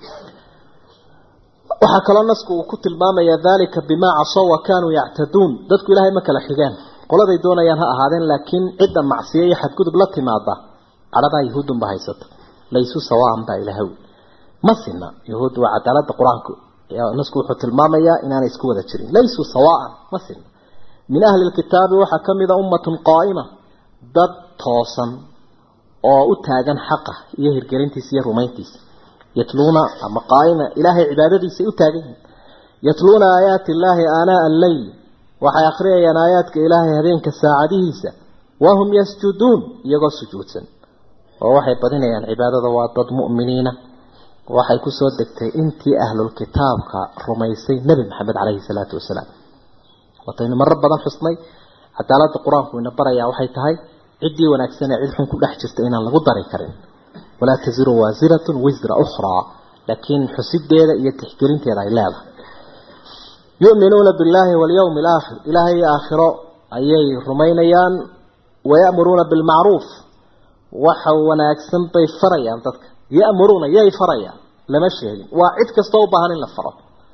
وحكى الناس كنت الماما ذلك بما عصوا وكانوا يعتدون ذاتك إلهي مكا لحيقان قولا دي دونا ينهى هذين لكن عدة معصية حد كتب لا تماضى على با يهود بهايست ليسوا سواء با إلهوي مثلنا يهود وعدالة القرآن الناس كنت الماما إنانا يسكوا ذا تشرين ليسوا سواء مثلنا من أهل الكتاب وحكم إذا أمة قائمة ضد توصا أو أتاقن حقه يهر قرنتيس يهرمينتيس يتلون أما قائمة إلهي عبادتي سيؤتاقن يتلون آيات الله آناء الليل وحي أخريا آياتك إلهي هذين كالساعديسة وهم يسجدون يقول سجودا ووحي بدنا يعني عبادة وضد مؤمنين وحي كسودك انتي أهل الكتاب رميسي نبي محمد عليه الصلاة والسلام وطين مرة بدن حصني حتى لا القرآن كوين بريا وحي تهي عدي ونكسنا عدهم كل أحجست إن الله قدر كريم ولا تزر وازرة وزر أخرى لكن حسب ديدا يتحكرين تيرا إلالا يؤمنون بالله واليوم الآخر إلهي آخر أي رمينيان ويأمرون بالمعروف وحونا يكسن طي فريا يأمرون يأي فريا لما شيء وعدك استوبها للفرق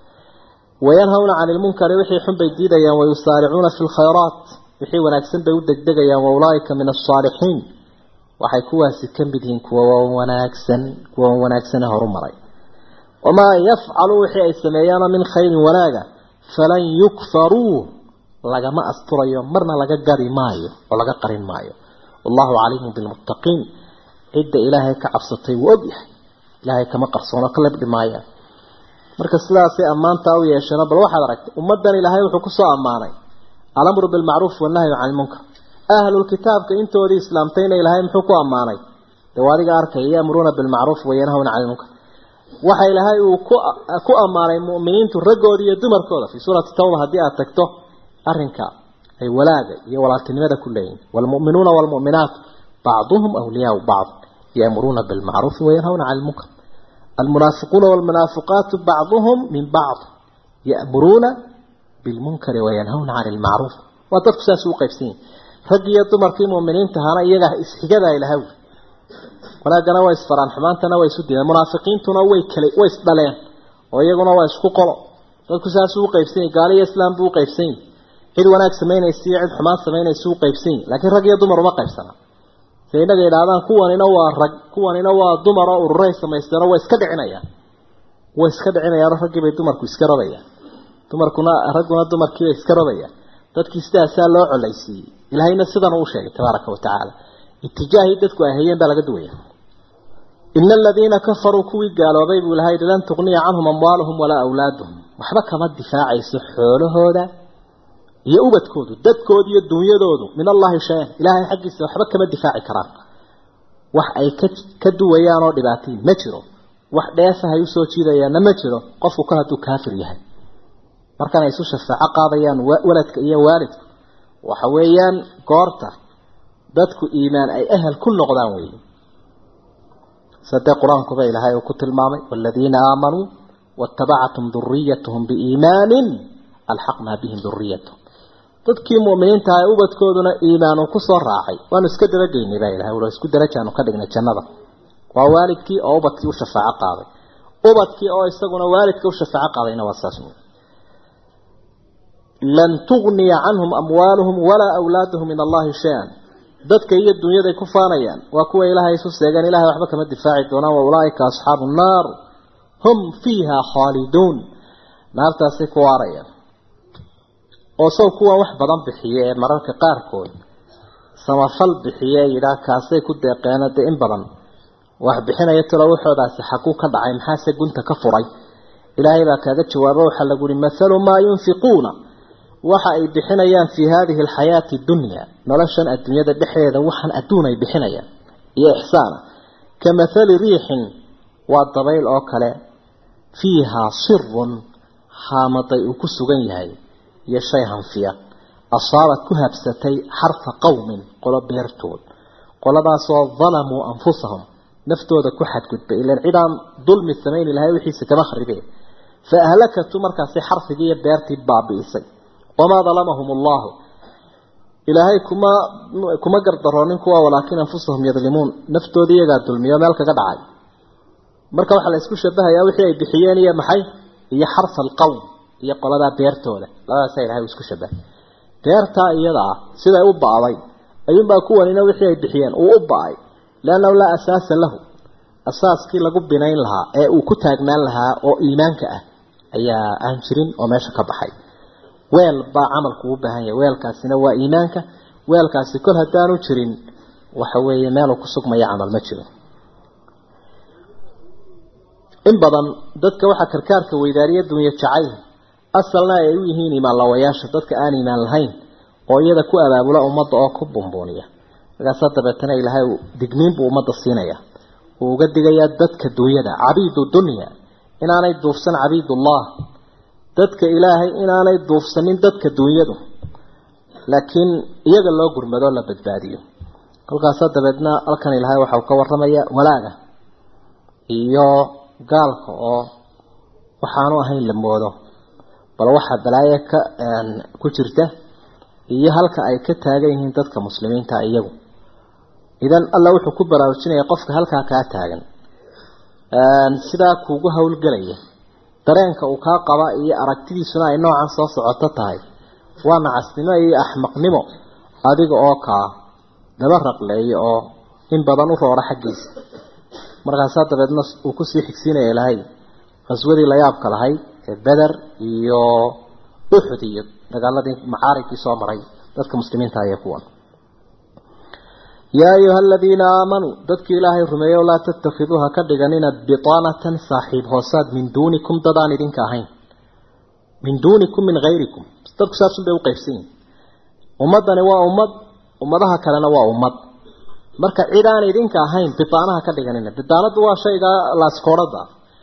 وينهون عن المنكر وحي حب جديدا ويسارعون في الخيرات وحي ونكسن بيودك دقيا وأولئك من الصالحين waxay kuwaasi ka mid yihiin kuwa wanaagsan kuwa wanaagsan horumaray wama yaf'alu wixii ay sameeyaan min khayrin walaaga falan yukfaru lagama asturayo marna laga gari maayo oo laga qarin maayo wallahu alimu bil muttaqin idda ilaahay ka cabsatay wuu ogyahay ilaahay kama qarsoono kala dhimaaya marka sidaas ay amaanta u yeeshana bal waxaad aragtay ummadan ilaahay wuxuu ku soo amaanay al-amru bil ma'ruf wa nahyu 'anil munkar أهل الكتاب كإنتوا دي إسلامتين إلهي محوكوا أماني دوالي أركي يأمرون بالمعروف وينهون عن المنكر وحي إلهي وكو أماني المؤمنين ترقوا دي الدمر كولا في سورة التوبة هدي أتكتو أرنكا أي ولادة هي ولكن ماذا كلين والمؤمنون والمؤمنات بعضهم أولياء بعض يأمرون بالمعروف وينهون عن المنكر المنافقون والمنافقات بعضهم من بعض يأمرون بالمنكر وينهون عن المعروف وتفسى سوق يفسين رجية دمركي مؤمنين تهانا إيجا إسحجدا إلى هو ولا جنا ويسفران حمان تنا ويسودين المنافقين تنا ويكلي ويسدلين ويجونا ويسققلا تكسر سوق يفسين قال يسلم بوق يفسين إذ وناك سمين يسيعد حمان سمين يسوق يفسين لكن رجية دمر ما قيفسنا سيدا جيدا هذا كون ينوى رج كون ينوى دمر والرئيس ما يستنى ويسكدعنا يا ويسكدعنا يا رفقي بيدمر كيسكربيا دمر كنا رجنا دمر كي يسكربيا dadkii sidaas loo culaysay ilaahayna sidan uu sheegay tabaaraka wa taala itijaahi dadku ay hayeen baa laga duwaya innal ladina kafaru kuwi gaaloobay buu ilaahay lan tuqniya anhum amwaaluhum wala awlaaduhum waxba kama difaacayso xoolahooda iyo ubadkoodu dadkooda iyo dunyadoodu min allahi shay ilaahay xaqiisa waxba kama difaaci karaan wax ay ka duwayaan oo dhibaatiin ma jiro wax dheefahay u soo jiidayaan ma jiro qofku ka haduu kaafir yahay markaan ay soo shafaaco qaadayaan waladka iyo waalidka waxa weeyaan goorta dadku iimaan ay ahal ku noqdaan weeyeen saddeq quraanku bay ilaahay ku tilmaamay walladina aamanu wattaba'atum dhurriyyatuhum biiimaanin alhaqna bihim dhurriyyatuhum dadkii muuminiinta ay ubadkooduna iimaan ku soo raacay waan iska darageynay baa ilaahay wuu isku darajaano ka dhignay jannada waa waalidkii oo ubadkii u shafaaco qaaday ubadkii oo isaguna waalidka u shafaaco qaadayna waa saas لن تغني عنهم أموالهم ولا أولادهم من الله شيئا ذاتك هي الدنيا دي كفانيا وكوى إلهي يسوس يقان إلهي وحبك من الدفاع الدونا وأولئك أصحاب النار هم فيها خالدون نار تاسيك واريا وصو كوى وحبا بحياء مرارك قاركون سمفل بحياء إلى كاسيك الدقيانة دي انبضا وحبحنا يتروحوا داسي حقوقا دعين حاسي قنت كفري إلهي باك هذا جوابه وحلقوا مثل ما ينفقون waxa ay bixinayaan fi hadhihi alhayati dunya noloshan adduunyada dhexdeeda waxan adduun ay bixinayaan iyo ihsaan كمثل ريح والضبيل أو كلا فيها صر حامضي وكسغن يهي يشيها فيها أصابت كهبستي حرف قوم قل بيرتول قل باسوا ظلموا أنفسهم نفتو ذا كحد كتب إلا العدام ظلم الثمين لهي وحيس كما خربه فأهلكت مركز في حرف دي بيرتي بابيسي وما ظلمهم الله إلهي كما كما قردرونين كوا ولكن أنفسهم يظلمون نفتو دي قاد ظلمية مالك قد عاي مركز وحا لأسكو شبها يا وحي بحياني يا محي هي حرف القوم هي قلدا بيرتوله لا سير هاي واسكو شبه بيرتا يدا سيده او باعday ayun ba kuwanina wixii ay bixiyeen oo u baay laana la asaas lahu asaaskii lagu binayn lahaa ee uu ku taagnaan lahaa oo iimaanka ah ayaa aan jirin oo meesha ka baxay weel ba amalku u baahan yahay weelkaasina waa iimaanka weelkaasi kol hadaanu jirin waxa weeye meel uu ku sugmaya amal ma jiro in badan dadka waxa karkaarka weydaariyada dunya jacayl asalna ay u yihiin iimaan lawayaasha dadka aan iimaan lahayn oo iyada ku abaabula ummadda oo ku bumbooniya markaas dabeetana ilaahay digniin buu ummadda siinaya oo uga digaya dadka dunyada abiidu dunya inaanay duufsan abiidullah dadka ilaahay inaanay duufsanin dadka dunyadu laakiin iyaga loo gurmado la badbaadiyo kolkaas dabeedna halkan ilaahay waxa uu ka waramaya walaaga iyo gaalka oo waxaanu ahayn la moodo bal waxa balaaye ka ku jirta iyo halka ay ka taagan yihiin dadka muslimiinta iyagu idan Allah wuxuu ku baraarujinaya qofka halka ka taagan aan sida kuugu hawl galaya dareenka uu ka qaba iyo aragtidiisuna ay noocan soo socoto tahay waa nacasnimo iyo axmaqnimo adiga oo ka daba raqleeyo oo in badan u roora xaqiisa markaas dabeedna uu ku sii xigsiinaya ilaahay qaswadii la yaab ka lahayd بدر iyo Uhud iyo dagaaladii macaarikii soo maray dadka muslimiinta ay kuwan ya ayyuhalladheena aamanu dadka ilaahay rumeeyo la tattakhiduha ka dhiganina bitanatan saaxiib hoosad min duunikum dadaan idinka ahayn min duunikum min ghayrikum dadku saabsan bay u qaybsan ummadani waa ummad ummadaha kalena waa ummad marka cidaan idinka ahayn bitanaha ka dhiganina bitanadu waa shayga la iskoorada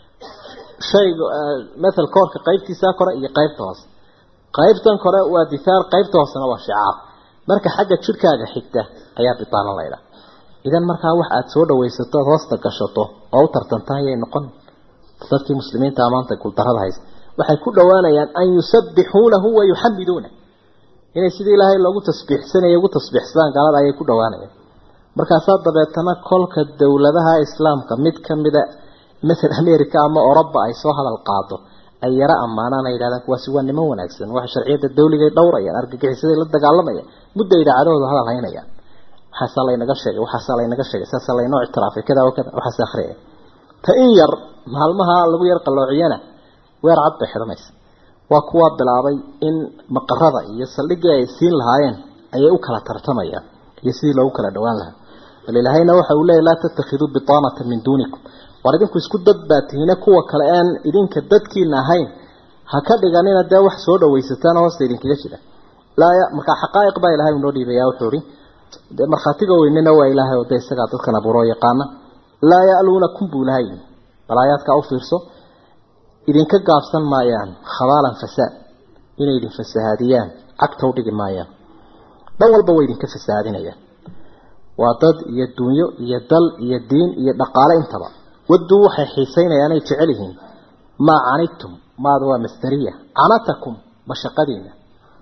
شيء مثل كورك قيبتي ساكرة إيه قيبته هس قيبتن كرة ودثار قيبته هسنا وشعار مركا حاجة شركة حتة أيها بطان الله إله إذا مركا واحد سودا ويستطيع وسط كشطه أو ترتنتهي نقن فترتي مسلمين تامانتك كل ترى هاي وحي كل وانا يعني أن يسبحونه ويحمدونه هنا سيدي الله لو تسبيح سنة يقول تسبيح سنة قال أيه كل وانا يعني مركا صاد بيتنا كل كالدولة بها إسلام كمد كمدا مثل أمريكا أما أوروبا أي سوها القاضي أي يرى أمانا إلى ذلك وسوى النمو ونكسن واحد شرعية الدولة دورة يعني أرجع حسين للدق علمية مدة إذا عدوه هذا الحين يعني حصل لي نقشة وحصل لي نقشة حصل لي نوع اعترافي كذا وكذا وحصل آخره تأير مهالمها اللي يرقى اللوعيانة ويرعب بحرميس وكواب بالعربي إن مقرضة يصل لك يسين الهاين أي أكلة ترتمية يسين لأكلة دوان لها وللهين وحا أولا لا تتخذوا بطانة من دونكم وردينكو اسكو ددباتينا كوا كلان idinka dadkiina ahayn ha ka dhiganina daa wax soo dhaweysatan hoosta idinka jira la ya marka xaqaayiq baa ilaahay noo dhiibaya wuxuu ri marxatiga weynina waa ilaahay oo isaga dadkana buro yaqaana la ya'lunakum bulahay balaayadka u fiirso idinka gaabsan maayaan khabalan fasaad inay idin fasaadiyaan agta u dhigi maayaan dhan walba way idinka fasaadinayaan waa dad iyo dunyo iyo dal iyo diin iyo dhaqaale intaba ودوا حيسين يعني تعليهم ما عنتم ما ذو مسترية عنتكم مشقدين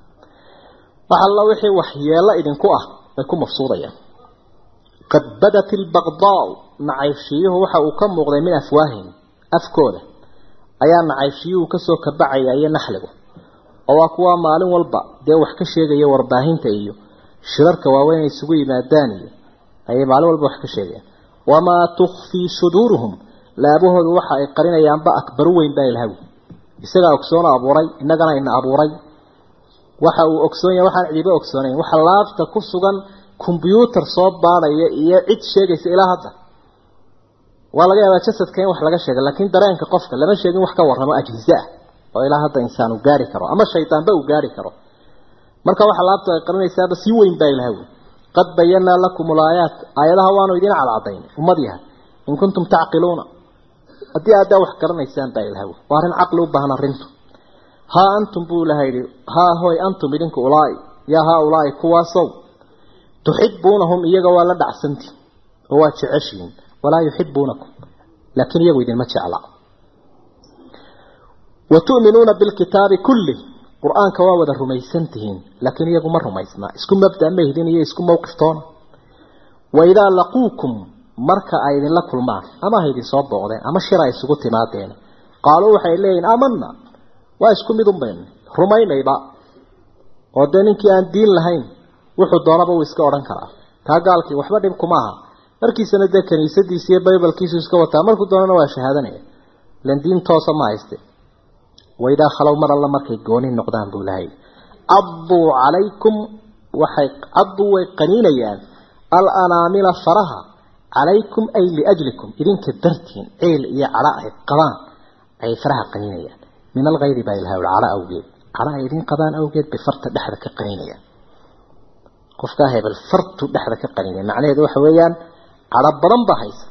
وحلا وحي وحي الله إذن كوه يكون مفصوضا يعني. قد بدت البغضاء نعيشيه وحا وكم مغضي من أفواههم أفكوله أيام نعيشيه كسو كبعي أي نحلقه وواكوا مالين والبع دي وحكشيغ يا ورباهين تأيو شررك واوين يسوي ماداني أي مالين والبع وحكشيغ وما تخفي صدورهم لا بهذا وحا قرين ينبا أكبر وين باي الهو يسغى أكسونا أبوري إننا إن أبوري وحا أكسوني وحا عجيبا أكسوني وحا لافتا كسوغان كمبيوتر صوب بانا يعيد شيء إلى هذا ولا جاء جسد كين وحا لغا شيء لكن درين كقفك لما شيء وحكا ورمو أجهزاء وإلى هذا إنسان وقاري كرو أما الشيطان با وقاري كرو مركا وحا لافتا قرين يسابا سيوين باي الهو قد بينا لكم الآيات آياتها وانو يدين على عطين ومضيها in kuntum tacqiluuna haddii aad wax garanaysaan baa ilaahay waa arin caqli u baahan arintu ha antum buu ilaahay ha hoy antum idinku ulaa'i ya ha ulaa'i kuwaasow tuhibbunahum iyaga waa la dhacsanti oo waa jeceshiin walaa yuhibbunakum laakiin iyagu idin ma jecla wa tu'minuuna bil kitaabi kulli quraanka waa wada rumaysantihiin laakiin iyagu ma rumaysna isku mabda ma hidin iyo isku mowqiftoon wa idaa laquukum marka ay idin la kulmaan ama ay idin soo booqdeen ama shir ay isugu timaadeen qaaluu waxay leeyihiin aamanna waa isku mid un been rumaynayba oo daninkii aan diin lahayn wuxuu doonaba uu iska oran karaa ka gaalkii waxba dhib kuma aha markiisana de kaniisadiisa iyo bible-kiisu iska wataa markuu doonana waa shahaadanaya lan diin toosa ma hayste وإذا خلوا مر الله مركي قونين نقدان بولاهي عضوا عليكم وحي عضوا قنينيان الأنامل فرها عليكم أي لأجلكم إذن كدرتين عيل إيا عراء قضان أي فرها قنينيان من الغير بايلها والعراء أوجيد عراء إذن قضان أوجيد بفرط دحرك قنينيان قفكاها بالفرط دحرك قنينيان معنى ذو حويان عرب برنبا هيس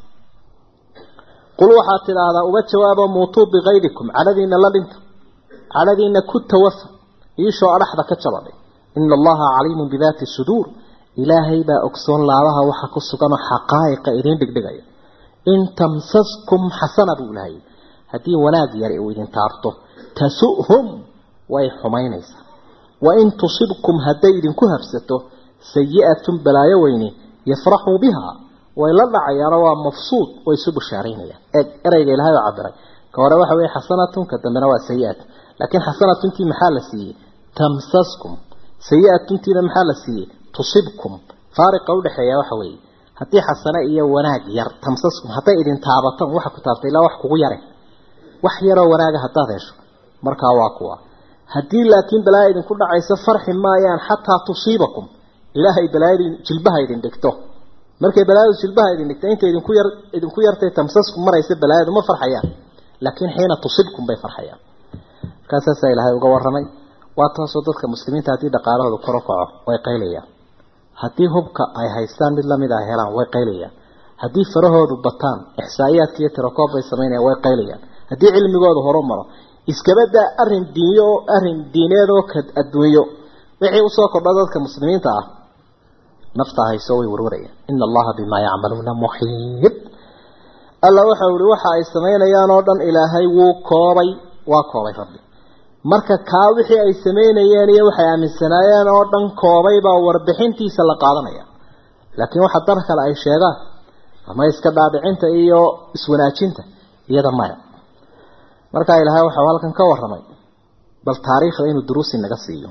قلوا حتى هذا وبتشوابا موتوا بغيركم على ذين الله بنتم على ذين كنت وفى يشو أرحضة كتشربي إن الله عليم بذات الصدور إلهي با أكسون لعلها وحكو السكان حقائق إذين بك بغير إن تمسسكم حسنة بولهي هذه وناد يرئو إذن تعرضه تسؤهم ويحمينيس وإن تصبكم هدئ كهفسته سيئة بلايوين يفرحوا بها وإلا الله يروى مفصود ويسبوا الشعرين إرأي إلهي وعبري كورا وحوي حسنة كدمنا وسيئة لكن حسنة انتي محال سيئة تمسسكم سيئة انتي محال سيئة تصيبكم فارق قول حياة وحوي هتي حسنة إيا وناق ير تمسسكم هتي إذن تابطان وحا كتابت إلا وحكو غيره وحيرا وناق هتا ذيش مركا واقوا هتي لكن بلا إذن كل عيسى فرح ما يان حتى تصيبكم إلهي بلا إذن جلبها إذن دكتو markay balaadu silbaha idin dhigtay inta idin ku yar idin ku yartay tamsasku maraysa balaadu ma farxayaan laakiin xiina tusibkum bay farxayaan kaasa ilaahay uga waramay waa taasoo dadka muslimiinta hadii dhaqaalahooda kor u kaco way qaylayaan hadii hubka ay haystaan mid lamid ah helaan way qaylayaan hadii farahoodu bataan ihsaayaadka iyo tirakoob bay sameeyaan way qaylayaan hadii cilmigoodu horumaro iskabada arin diiniyo arin diineed oo ka adduunyo wixii u soo kordha dadka muslimiinta ah نفتها يسوي وروريا إن الله بما يعملون محيط الله وحول وحا يسمين يا نودن إلهي وكوبي وكوبي ربي مركا كاوحي أي سمين ياني وحيا من سنايا نودن كوبي باوربحين تيسا لقادنا لكن واحد درك على أي شيء ما يسكبع بعينت إيو اسوناتشنت يدا مايا مركا إلهي وحوال كان كور رمي بل تاريخ لأنه دروس النقصيه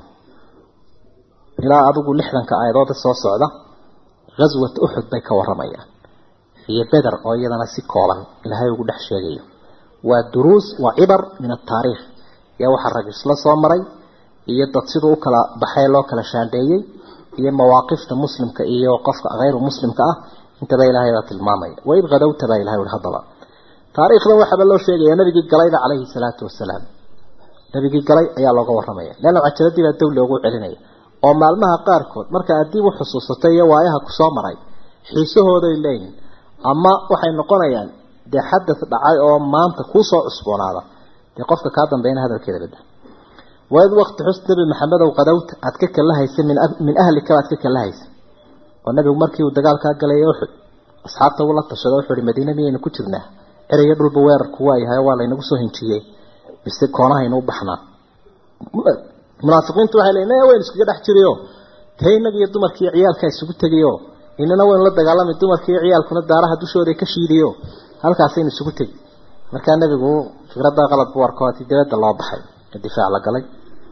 إلى أبو لحظة كأيضات الصوصعة غزوة أحد بيك ورمية هي بدر أو أيضا سيكولا إلى هاي يقول حشيرية والدروس وعبر من التاريخ يا وحرق إسلا صامري هي تتصيدوا كلا بحيلو كلا شاندية هي مواقف المسلم كإيه وقف غير مسلم كأه انت باي لهاي ذات المامية وإذ غدوت باي لهاي والهضلة تاريخ ذو وحب الله شيء يا نبي قليل عليه الصلاة والسلام نبي قليل يا الله ورمية لأنه عجلتي للدولة وقوع علينا oo maalmaha qaarkood marka aad dib u xusuusatay waayaha ku soo maray xiisahooda ileen ama waxay noqonayaan de xadad dhacay oo maanta ku soo cusboonaada de qofka ka dambeeyna hadalkeeda bada waad waqti xusnabi maxamed oo qadawt aad ka kala haysan min min ahli ka aad ka kala haysan oo nabigu markii uu dagaalka galay Uhud asxaabta wala tashado wuxuu Madiina miyayna ku jirnaa erayga dhulba weerar ku waayahay waa la inagu soo hinjiyay bise koonaha inuu baxnaa munaafiqiintu waxay leeyihiin way isku dhax jiriyo taynaga iyo dumarkii ciyaalka isugu tagiyo inana way la dagaalamay dumarkii ciyaalkuna daaraha dushooda ka shiidiyo halkaas ay isugu tagi marka nabigu fikrada qalad buu arko tii dibadda loo baxay difaac la galay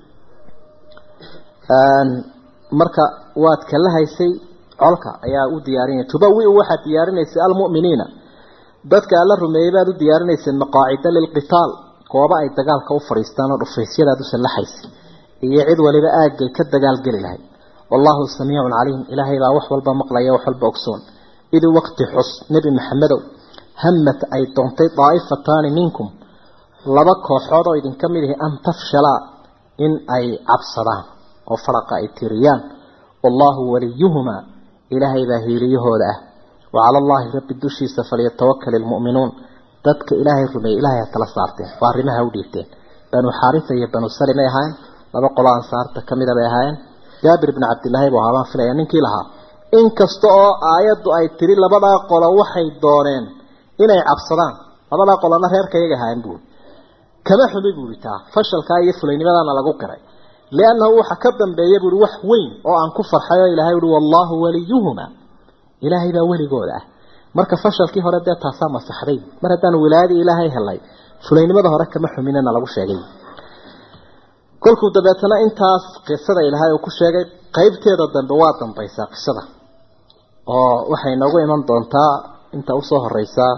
aan marka waad kala haysay colka ayaa u diyaarinay tubawi waxa diyaarinaysa almu'miniina dadka alla rumeeyay baad u diyaarinaysa maqaacida lil qitaal kooba ay dagaalka u fariistaan oo dhufaysyada u salaxaysay iyo cid waliba aagay ka dagaal gali lahayd wallahu samii'un alim ilaahay baa wax walba maqlaya wax walba ogsoon idii waqti xus nabi maxamedow hammat ay doontay daa'ifatan minkum laba kooxood oo idin kamid ah an tafshala in ay cabsadaan oo faraqa ay tiriyaan wallahu waliyuhuma ilaahay baa hiiliyahooda ah وعلى الله رب الدشي فليتوكل المؤمنون dadka ilaahay rumay ilaahay tala saarteen waa arimaha u dhiibteen banu xaarisa iyo banu salim ay ahayn laba qolaan saarta kamida bay ahayn jaabir ibn abdullah buu ahaa filaya ninkii lahaa in kasto oo aayadu ay tiri labada qolo waxay dooneen inay cabsadaan labada qolana reerkayga ahayn buu kama xumi buu taa fashalka iyo fulaynimadana lagu qiray leeyahay waxa ka dambeeyay buu wax weyn oo aan ku farxayo ilaahay uu wallahu waliyuhuma ilaahay baa waligooda marka fashalkii hore dee taasaa masaxday mar haddaan wilaayada ilaahay helay fulaynimada hore kama xuminana lagu sheegay kolkuu dabeetana intaas qisada ilaahay uu ku sheegay qaybteeda dambe waa dambaysaa qisada oo waxay noogu iman doontaa inta u soo horeysa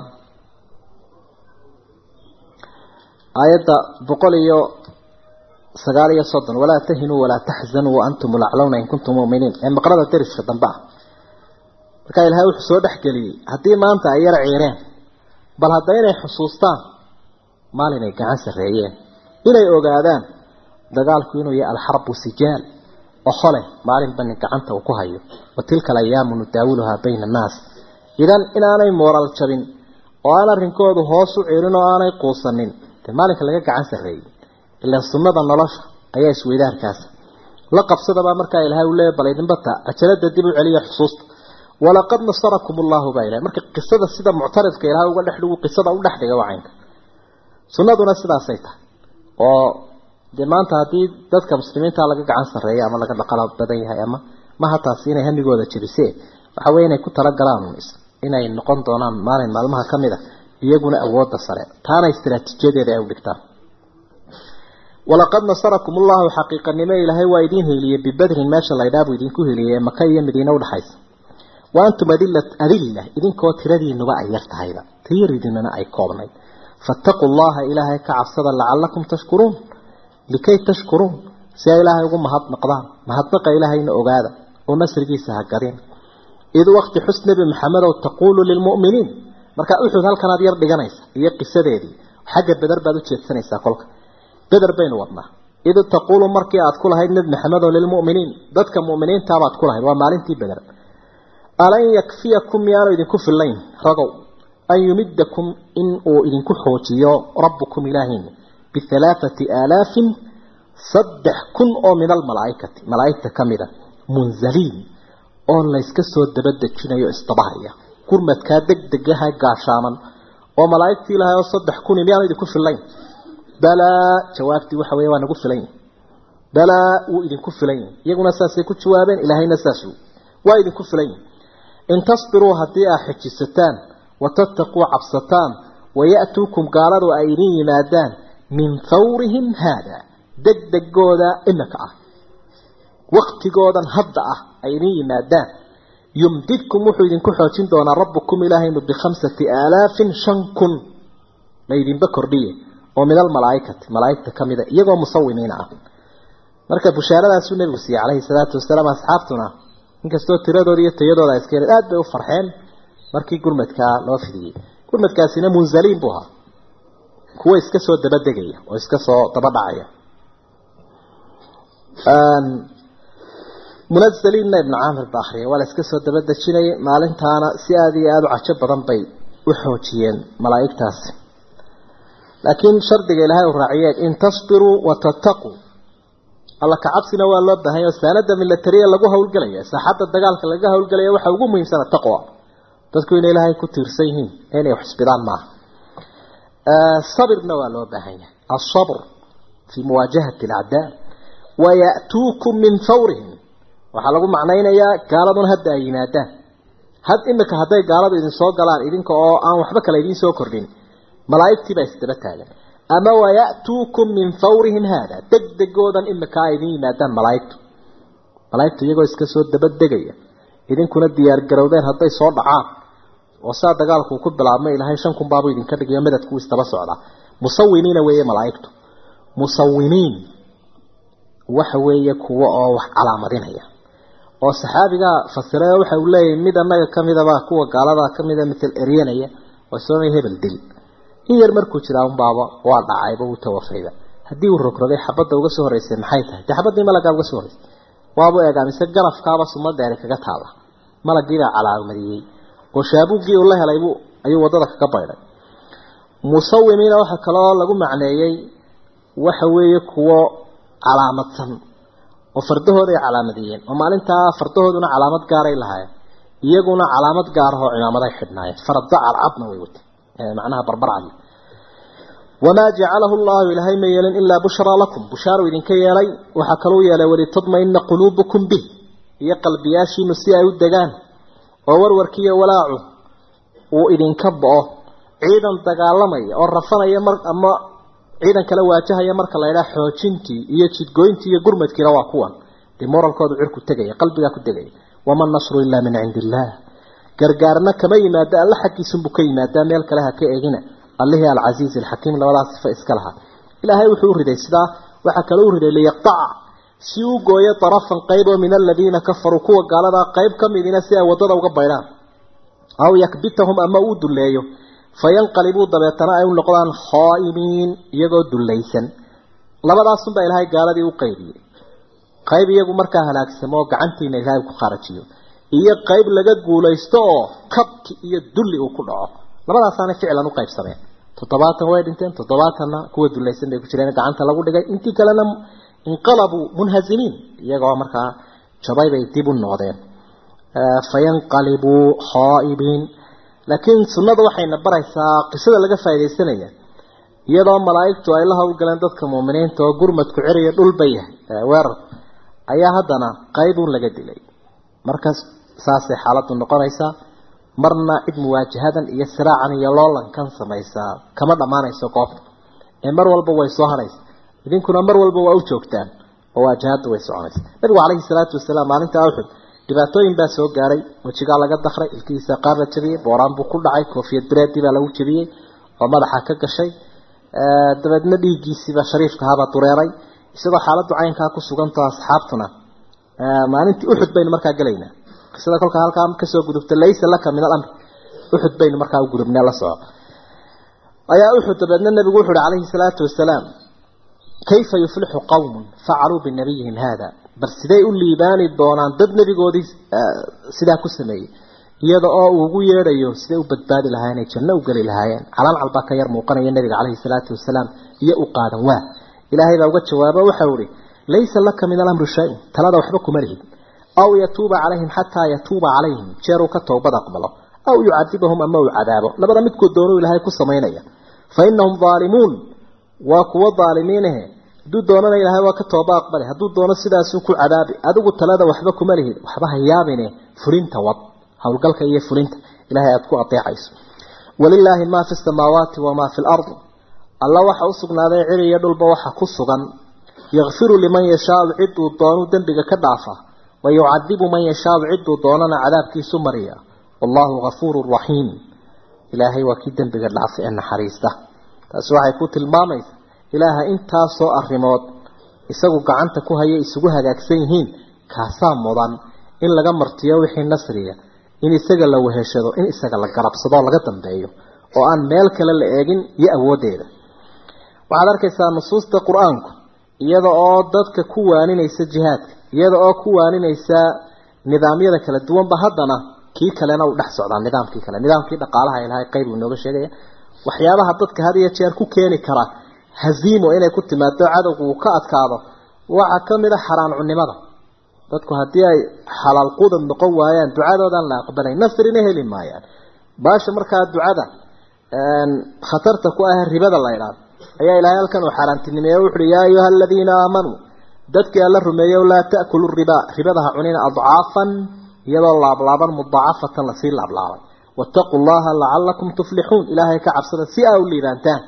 aayadda boqol iyo sagaal iyo soddon walaa tahinuu walaa taxzanuu wa antum laclawna in kuntum mu'miniin ee maqrada dariska dambe marka ilaahay wuxuu soo dhaxgeliyay hadii maanta ay yar ciireen bal hadda inay xusuustaan maalin ay gacan sareeyeen inay ogaadaan dagaalku inuu yahay al-harbu sijaal oo xole maalin ban gacanta uu ku hayo wa tilka alayaamu nadaawulaha bayna an-naas idan inaanay moral jabin oo aan arrinkoodu hoos u ciirin oo aanay quusanin maalinka laga gacan sareeyay ila sunnada nolosha ayaa isweydaarkaas la qabsadaba marka ilaahay uu leeyahay bal idin bata ajalada dib u celiyo xusuusta ولقد نصركم الله بايلا marka qisada sida muctaridka ilaahay uga dhaxdhigu qisada u dhaxdhiga wacaynka sunnaduna sidaasay tahay oo deemaanta hadii dadka muslimiinta laga gacan sareeyo ama laga dhaqalaad badan yahay ama ma hataa siinay hamigooda jirisee waxa weeye inay ku tala galaan inay noqon doonaan maalin maalmaha kamida iyaguna awoodda sare taana istiraatiijiyadeeda ay u dhigtaan ولقد نصركم الله حقيقة نما إلهي وايدين هيليه ببدر ما شاء الله يدابو يدين كو هيليه مكة مدينة ودحيس وأنتم أذلة أذلة إذن كو تردي نباء يرتهيدا تيردنا أي قومي فاتقوا الله إلهي كعصدا لعلكم تشكرون لكي تشكرون سي إلهي يقول مهد نقضان مهد نقى إلهي نأغادا ونسر جيسها قرين إذ وقت حسن بمحمد وتقول للمؤمنين مركا أحد هل كان دير ديغانيس يقي السديدي حاجة بدر بادو تشتسنيسا قولك بدر بين وضنا إذا تقول مركي أتقول هاي النبي محمد للمؤمنين ذاتك مؤمنين تابع تقول هاي ومالين تي بدر ألن يكفيكم يانو إذن كف اللين رقوا أن يمدكم إن أو إذن كحوتيو ربكم إلهين بثلاثة آلاف صدح كن أو من الملائكة ملائكة كاملة منزلين أون لا يسكسوا الدبدة كنيو استباهية كرمت كادك دقها قاشاما وملائكة لها يصدح كن يانو إذن كف اللين بلا جوابتي وحوي وانا كف اللين بلا وإذن كف اللين يقول أساسي كت جوابين إلهين أساسه وإذن كف اللين إن تصبروا هدئة حجستان وتتقوا عبستان ويأتوكم قالوا أيني نادان من ثورهم هذا دق دق قودا إنك أه وقت قودا هدأ أيني نادان يمددكم وحيدين كحوتين دون ربكم إلهين بخمسة آلاف شنكن ليدين بكر بيه ومن الملائكة ملائكة كمذا يقوى مصومين أه مركب بشارة سنة النبي عليه الصلاة والسلام أصحابتنا inkastoo tiradooda iyo tayadooda ay iskeen aad bay u farxeen markii gurmadka loo fidiyay gurmadkaasina munzaliin buu ahaa kuwa iska soo dabadegaya oo iska soo dabadhacaya aan munzaliin ibn Amr Bakhri wala iska soo dabadajinay maalintaana si aad iyo aad u cajab badan bay u xoojiyeen malaa'iktaas laakiin shardiga ilaahay uu raaciyay in tasbiru wa tattaqu الله كعبسنا والله بهاي السنة من التريه اللي جوها والجلية ساحات الدجال اللي جوها والجلية وحوجهم من سنة التقوى تذكرين إلهي كتير سيهين أنا يحسبان معه الصبر نوال وبهاي الصبر في مواجهة الأعداء ويأتوكم من فورهم وحلقوا معنينا يا قالوا هدا ينادا هاد إنك هدا قالوا إذن سو قالوا إذن كأ أنا وحبك ليدين سو كردين ملايكتي بيستبت هذا أما ويأتوكم من فورهم هذا تدقودا إما كايدين مادام ملايكتو ملايكتو يقول إسكسو الدبدقية إذن كنا ديار قرودين هذا يصور عام وصاد دقالكو كب العامة إلهي شانكم بابو إذن كدق يومدت كو استبسوا على مصومين ويا ملايكتو مصومين وحوية كوا وح على مدينة هي والصحابي فسره وحولي ميدا ما كميدا با كوا قالدا كميدا مثل إريانية وسومي هي بالدل هي المركو جراهم بابا وضع عيبه وتوفيدا هدي وركرده حبده uga soo horeysay maxay tahay taxabadii malaga uga soo horeysay waabo eegaamisa garaf kaaba suma dheer kaga taala malagiina calaamadiyay وشابوكي والله هلايبو أيو وضدك كبيرا مصومين waxa kale oo lagu macneeyay waxa weeye kuwa calaamadsan oo fardahooda ay calaamadiyeen oo maalinta fardahooduna calaamad gaar ay lahaayeen iyaguna calaamad gaar ah oo ciidamada ay xidhnaayeen farda alcabna way wata ee macnaha barbarcad wama ja'alahu Allah ilahay ma yeelin illa bushra lakum busharu idinka yeelay waxa kale oo yeelay wali tadmayna qulubukum bi iyo qalbiyaashiinu si ay u dagaan oo warwarkiyo walaacu oo idinka boo ciidan dagaalamaya oo rafanaya mar ama ciidan kala waajahaya marka la yiraahdo xoojintii iyo jidgoyntii iyo gurmadkiina waa kuwan demoralkoodu cirku tagay qalbiga ku tagay wama nasru illa min indillah gargaarna kama yimaada alla xaqiisun buu ka yimaada meel kale ha ka eegina allahi al-aziz al-hakim labadaas fa iska laha ilaahay wuxuu riday sida waxa kale uu riday liyaqta si uu gooyo tarafan qaybo min alladina kafaru kuwa gaalada qayb kamidina si ay wadada uga bayraan aw yakbitahum ama uu duleeyo fayanqalibu dabeetana ay u noqdaan khaaimiin iyagoo dulaysan labadaas unba ilaahay gaaladii u qaybiyay qayb iyagu markaa halaagsamo gacantiina ilaahay ku kharajiyo iyo qayb laga guulaysto oo kabki iyo dulli uu ku dhaco labadaasana ficlan u qaybsameen toddobaatan way dhinteen toddobaatanna kuwa dulaysan bay ku jireen gacanta lagu dhigay intii kalena inqalabu munhazimiin iyagoo markaa jabay bay dib u noqdeen fayanqalibu khaaimiin laakiin sunnadu waxayna baraysaa qisada laga faa'iideysanaya iyadoo malaa'iktu ay la hawlgaleen dadka muuminiinta oo gurmadku ciriyo dhul bay weerar ayaa haddana qaybuun laga dilay markaas saasay xaaladdu noqonaysaa marna cid muwaajahadan iyo siraacan iyo loolankan samaysaa kama dhammaanayso goobta ee mar walba way soo haraysaa idinkuna mar walba waa u joogtaan oo waajahadu way soconaysaa nabigu calayhi salaatu wasalaam maalinta Uhud dhibaatooyin baa soo gaaray wajiga laga dakhray ilkiisa qaar la jabiyay booraan buu ku dhacay koofiyad bireedi baa lagu jabiyay oo madaxa ka gashay ee dabadna dhiigiisiba shariifka haba dureeray isagoo xaaladdu caynka ku sugantoo asxaabtuna ee maalintii Uhud bayna markaa galeynaa qisada kolka halka ka soo gudubta laysa laka min al-amr Uhud bayna markaa u gudubnaa la soo ayaa Uhud dabadna nabigu wuxuu calayhi salaatu wasalaam kayfa yuflihu qawmun fa'alu bi nabiyihim hada bal siday u liibaani doonaan dad nabigoodii sida ku sameeyay iyada oo uu ugu yeerayo siday u badbaadi lahaayeen janno u gali lahaayeen calan alba ka yar muuqanaya nabiga calayhi salaatu wasalaam iyo u qaadan waa ilaahay baa uga jawaabo waxa uu yiri laysa laka min al-amri shay talada waxba kuma lihid aw yatuuba calayhim hatta yatuuba calayhim jeeru ka toobad aqbalo aw yu'adhibuhum amma yu'adaabo labada midkood doono ilaahay ku sameeynaya fa innahum zalimun wa kuwa zaalimiinaha haduu doonana ilaahay waa ka tooba aqbali haduu doono sidaas ku cadaabi adigu talada waxba kuma lihid waxba hayaabine fulinta wad hawlgalka iyo fulinta ilaahay aad ku ateecayso walillaahi ma fi samaawaati wa ma fi al-ard alla waxa u sugnaaday ciriyo dhulba waxa ku sugan yaghfiru liman yashaa cidu doonu dambiga ka dhaafa wa yu'adibu man yashaa cidu doonana cadaabkiisu mariya wallahu ghafurur rahim ilaahay waa ki dambiga dhaafay in xariista taas waxay ku tilmaamaysaa ilaaha inta soo arimood isagu gacanta ku haya isugu hagaagsan yihiin kaasa mudan in laga martiyo wixii nasriga in isaga la weheshado in isaga la garabsado laga dambeeyo oo aan meel kale la eegin iyo awoodeeda waxaad arkaysaa nusuusta quraanku iyada oo dadka ku waaninaysa jihaadka iyada oo ku waaninaysa nidaamyada kala duwan ba haddana kii kalena u dhex socdaa nidaamkii kale nidaamkii dhaqaalaha ilaahay qayb uu nooga sheegaya waxyaabaha dadka had iyo jeer ku keeni kara haziimo inay ku timaado cadawgu ka adkaado waxa kamid ah xaraan cunimada dadku hadii ay xalaal qudan noqon waayaan ducadoodan la aqbalay nasrina heli maayaan baasha markaa ducada een khatarta ku ah ribada la yiraahdo ayaa ilaahay halkan uu xaraantinimeeyay wuxuu yaa ayyuhal ladina aamanu dadka alla rumeeyo la taakulu riba ribadaha cunina adcaafan iyadoo laablaaban mudaacafatan la sii laablaaban wattaqullaha la'allakum tuflihun ilaahay ka cabsada si ay u liibaantaan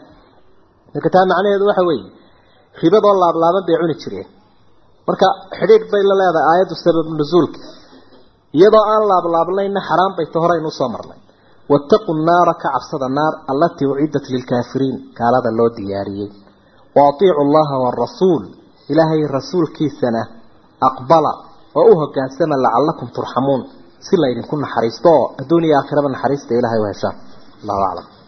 marka macnaheedu waxa weeye ribada laablaaban bay cuni jireen marka xidhiidh bay la leedahay aayadu sabab nuzuulka iyadoo aan laablaablayna xaraam bay hore inuu soo marnay wattaqu an-naara ka cabsada naar allati u'idat lil kaafiriin kaalada loo diyaariyay wa atii'u allaha war rasuul ilaahay rasuulkiisana aqbala oo u hoggaansama la'allakum turhamuun si la idinku naxariisto adduuniya aakhirada naxariista ilaahay waa heshaa Allahu a'lam.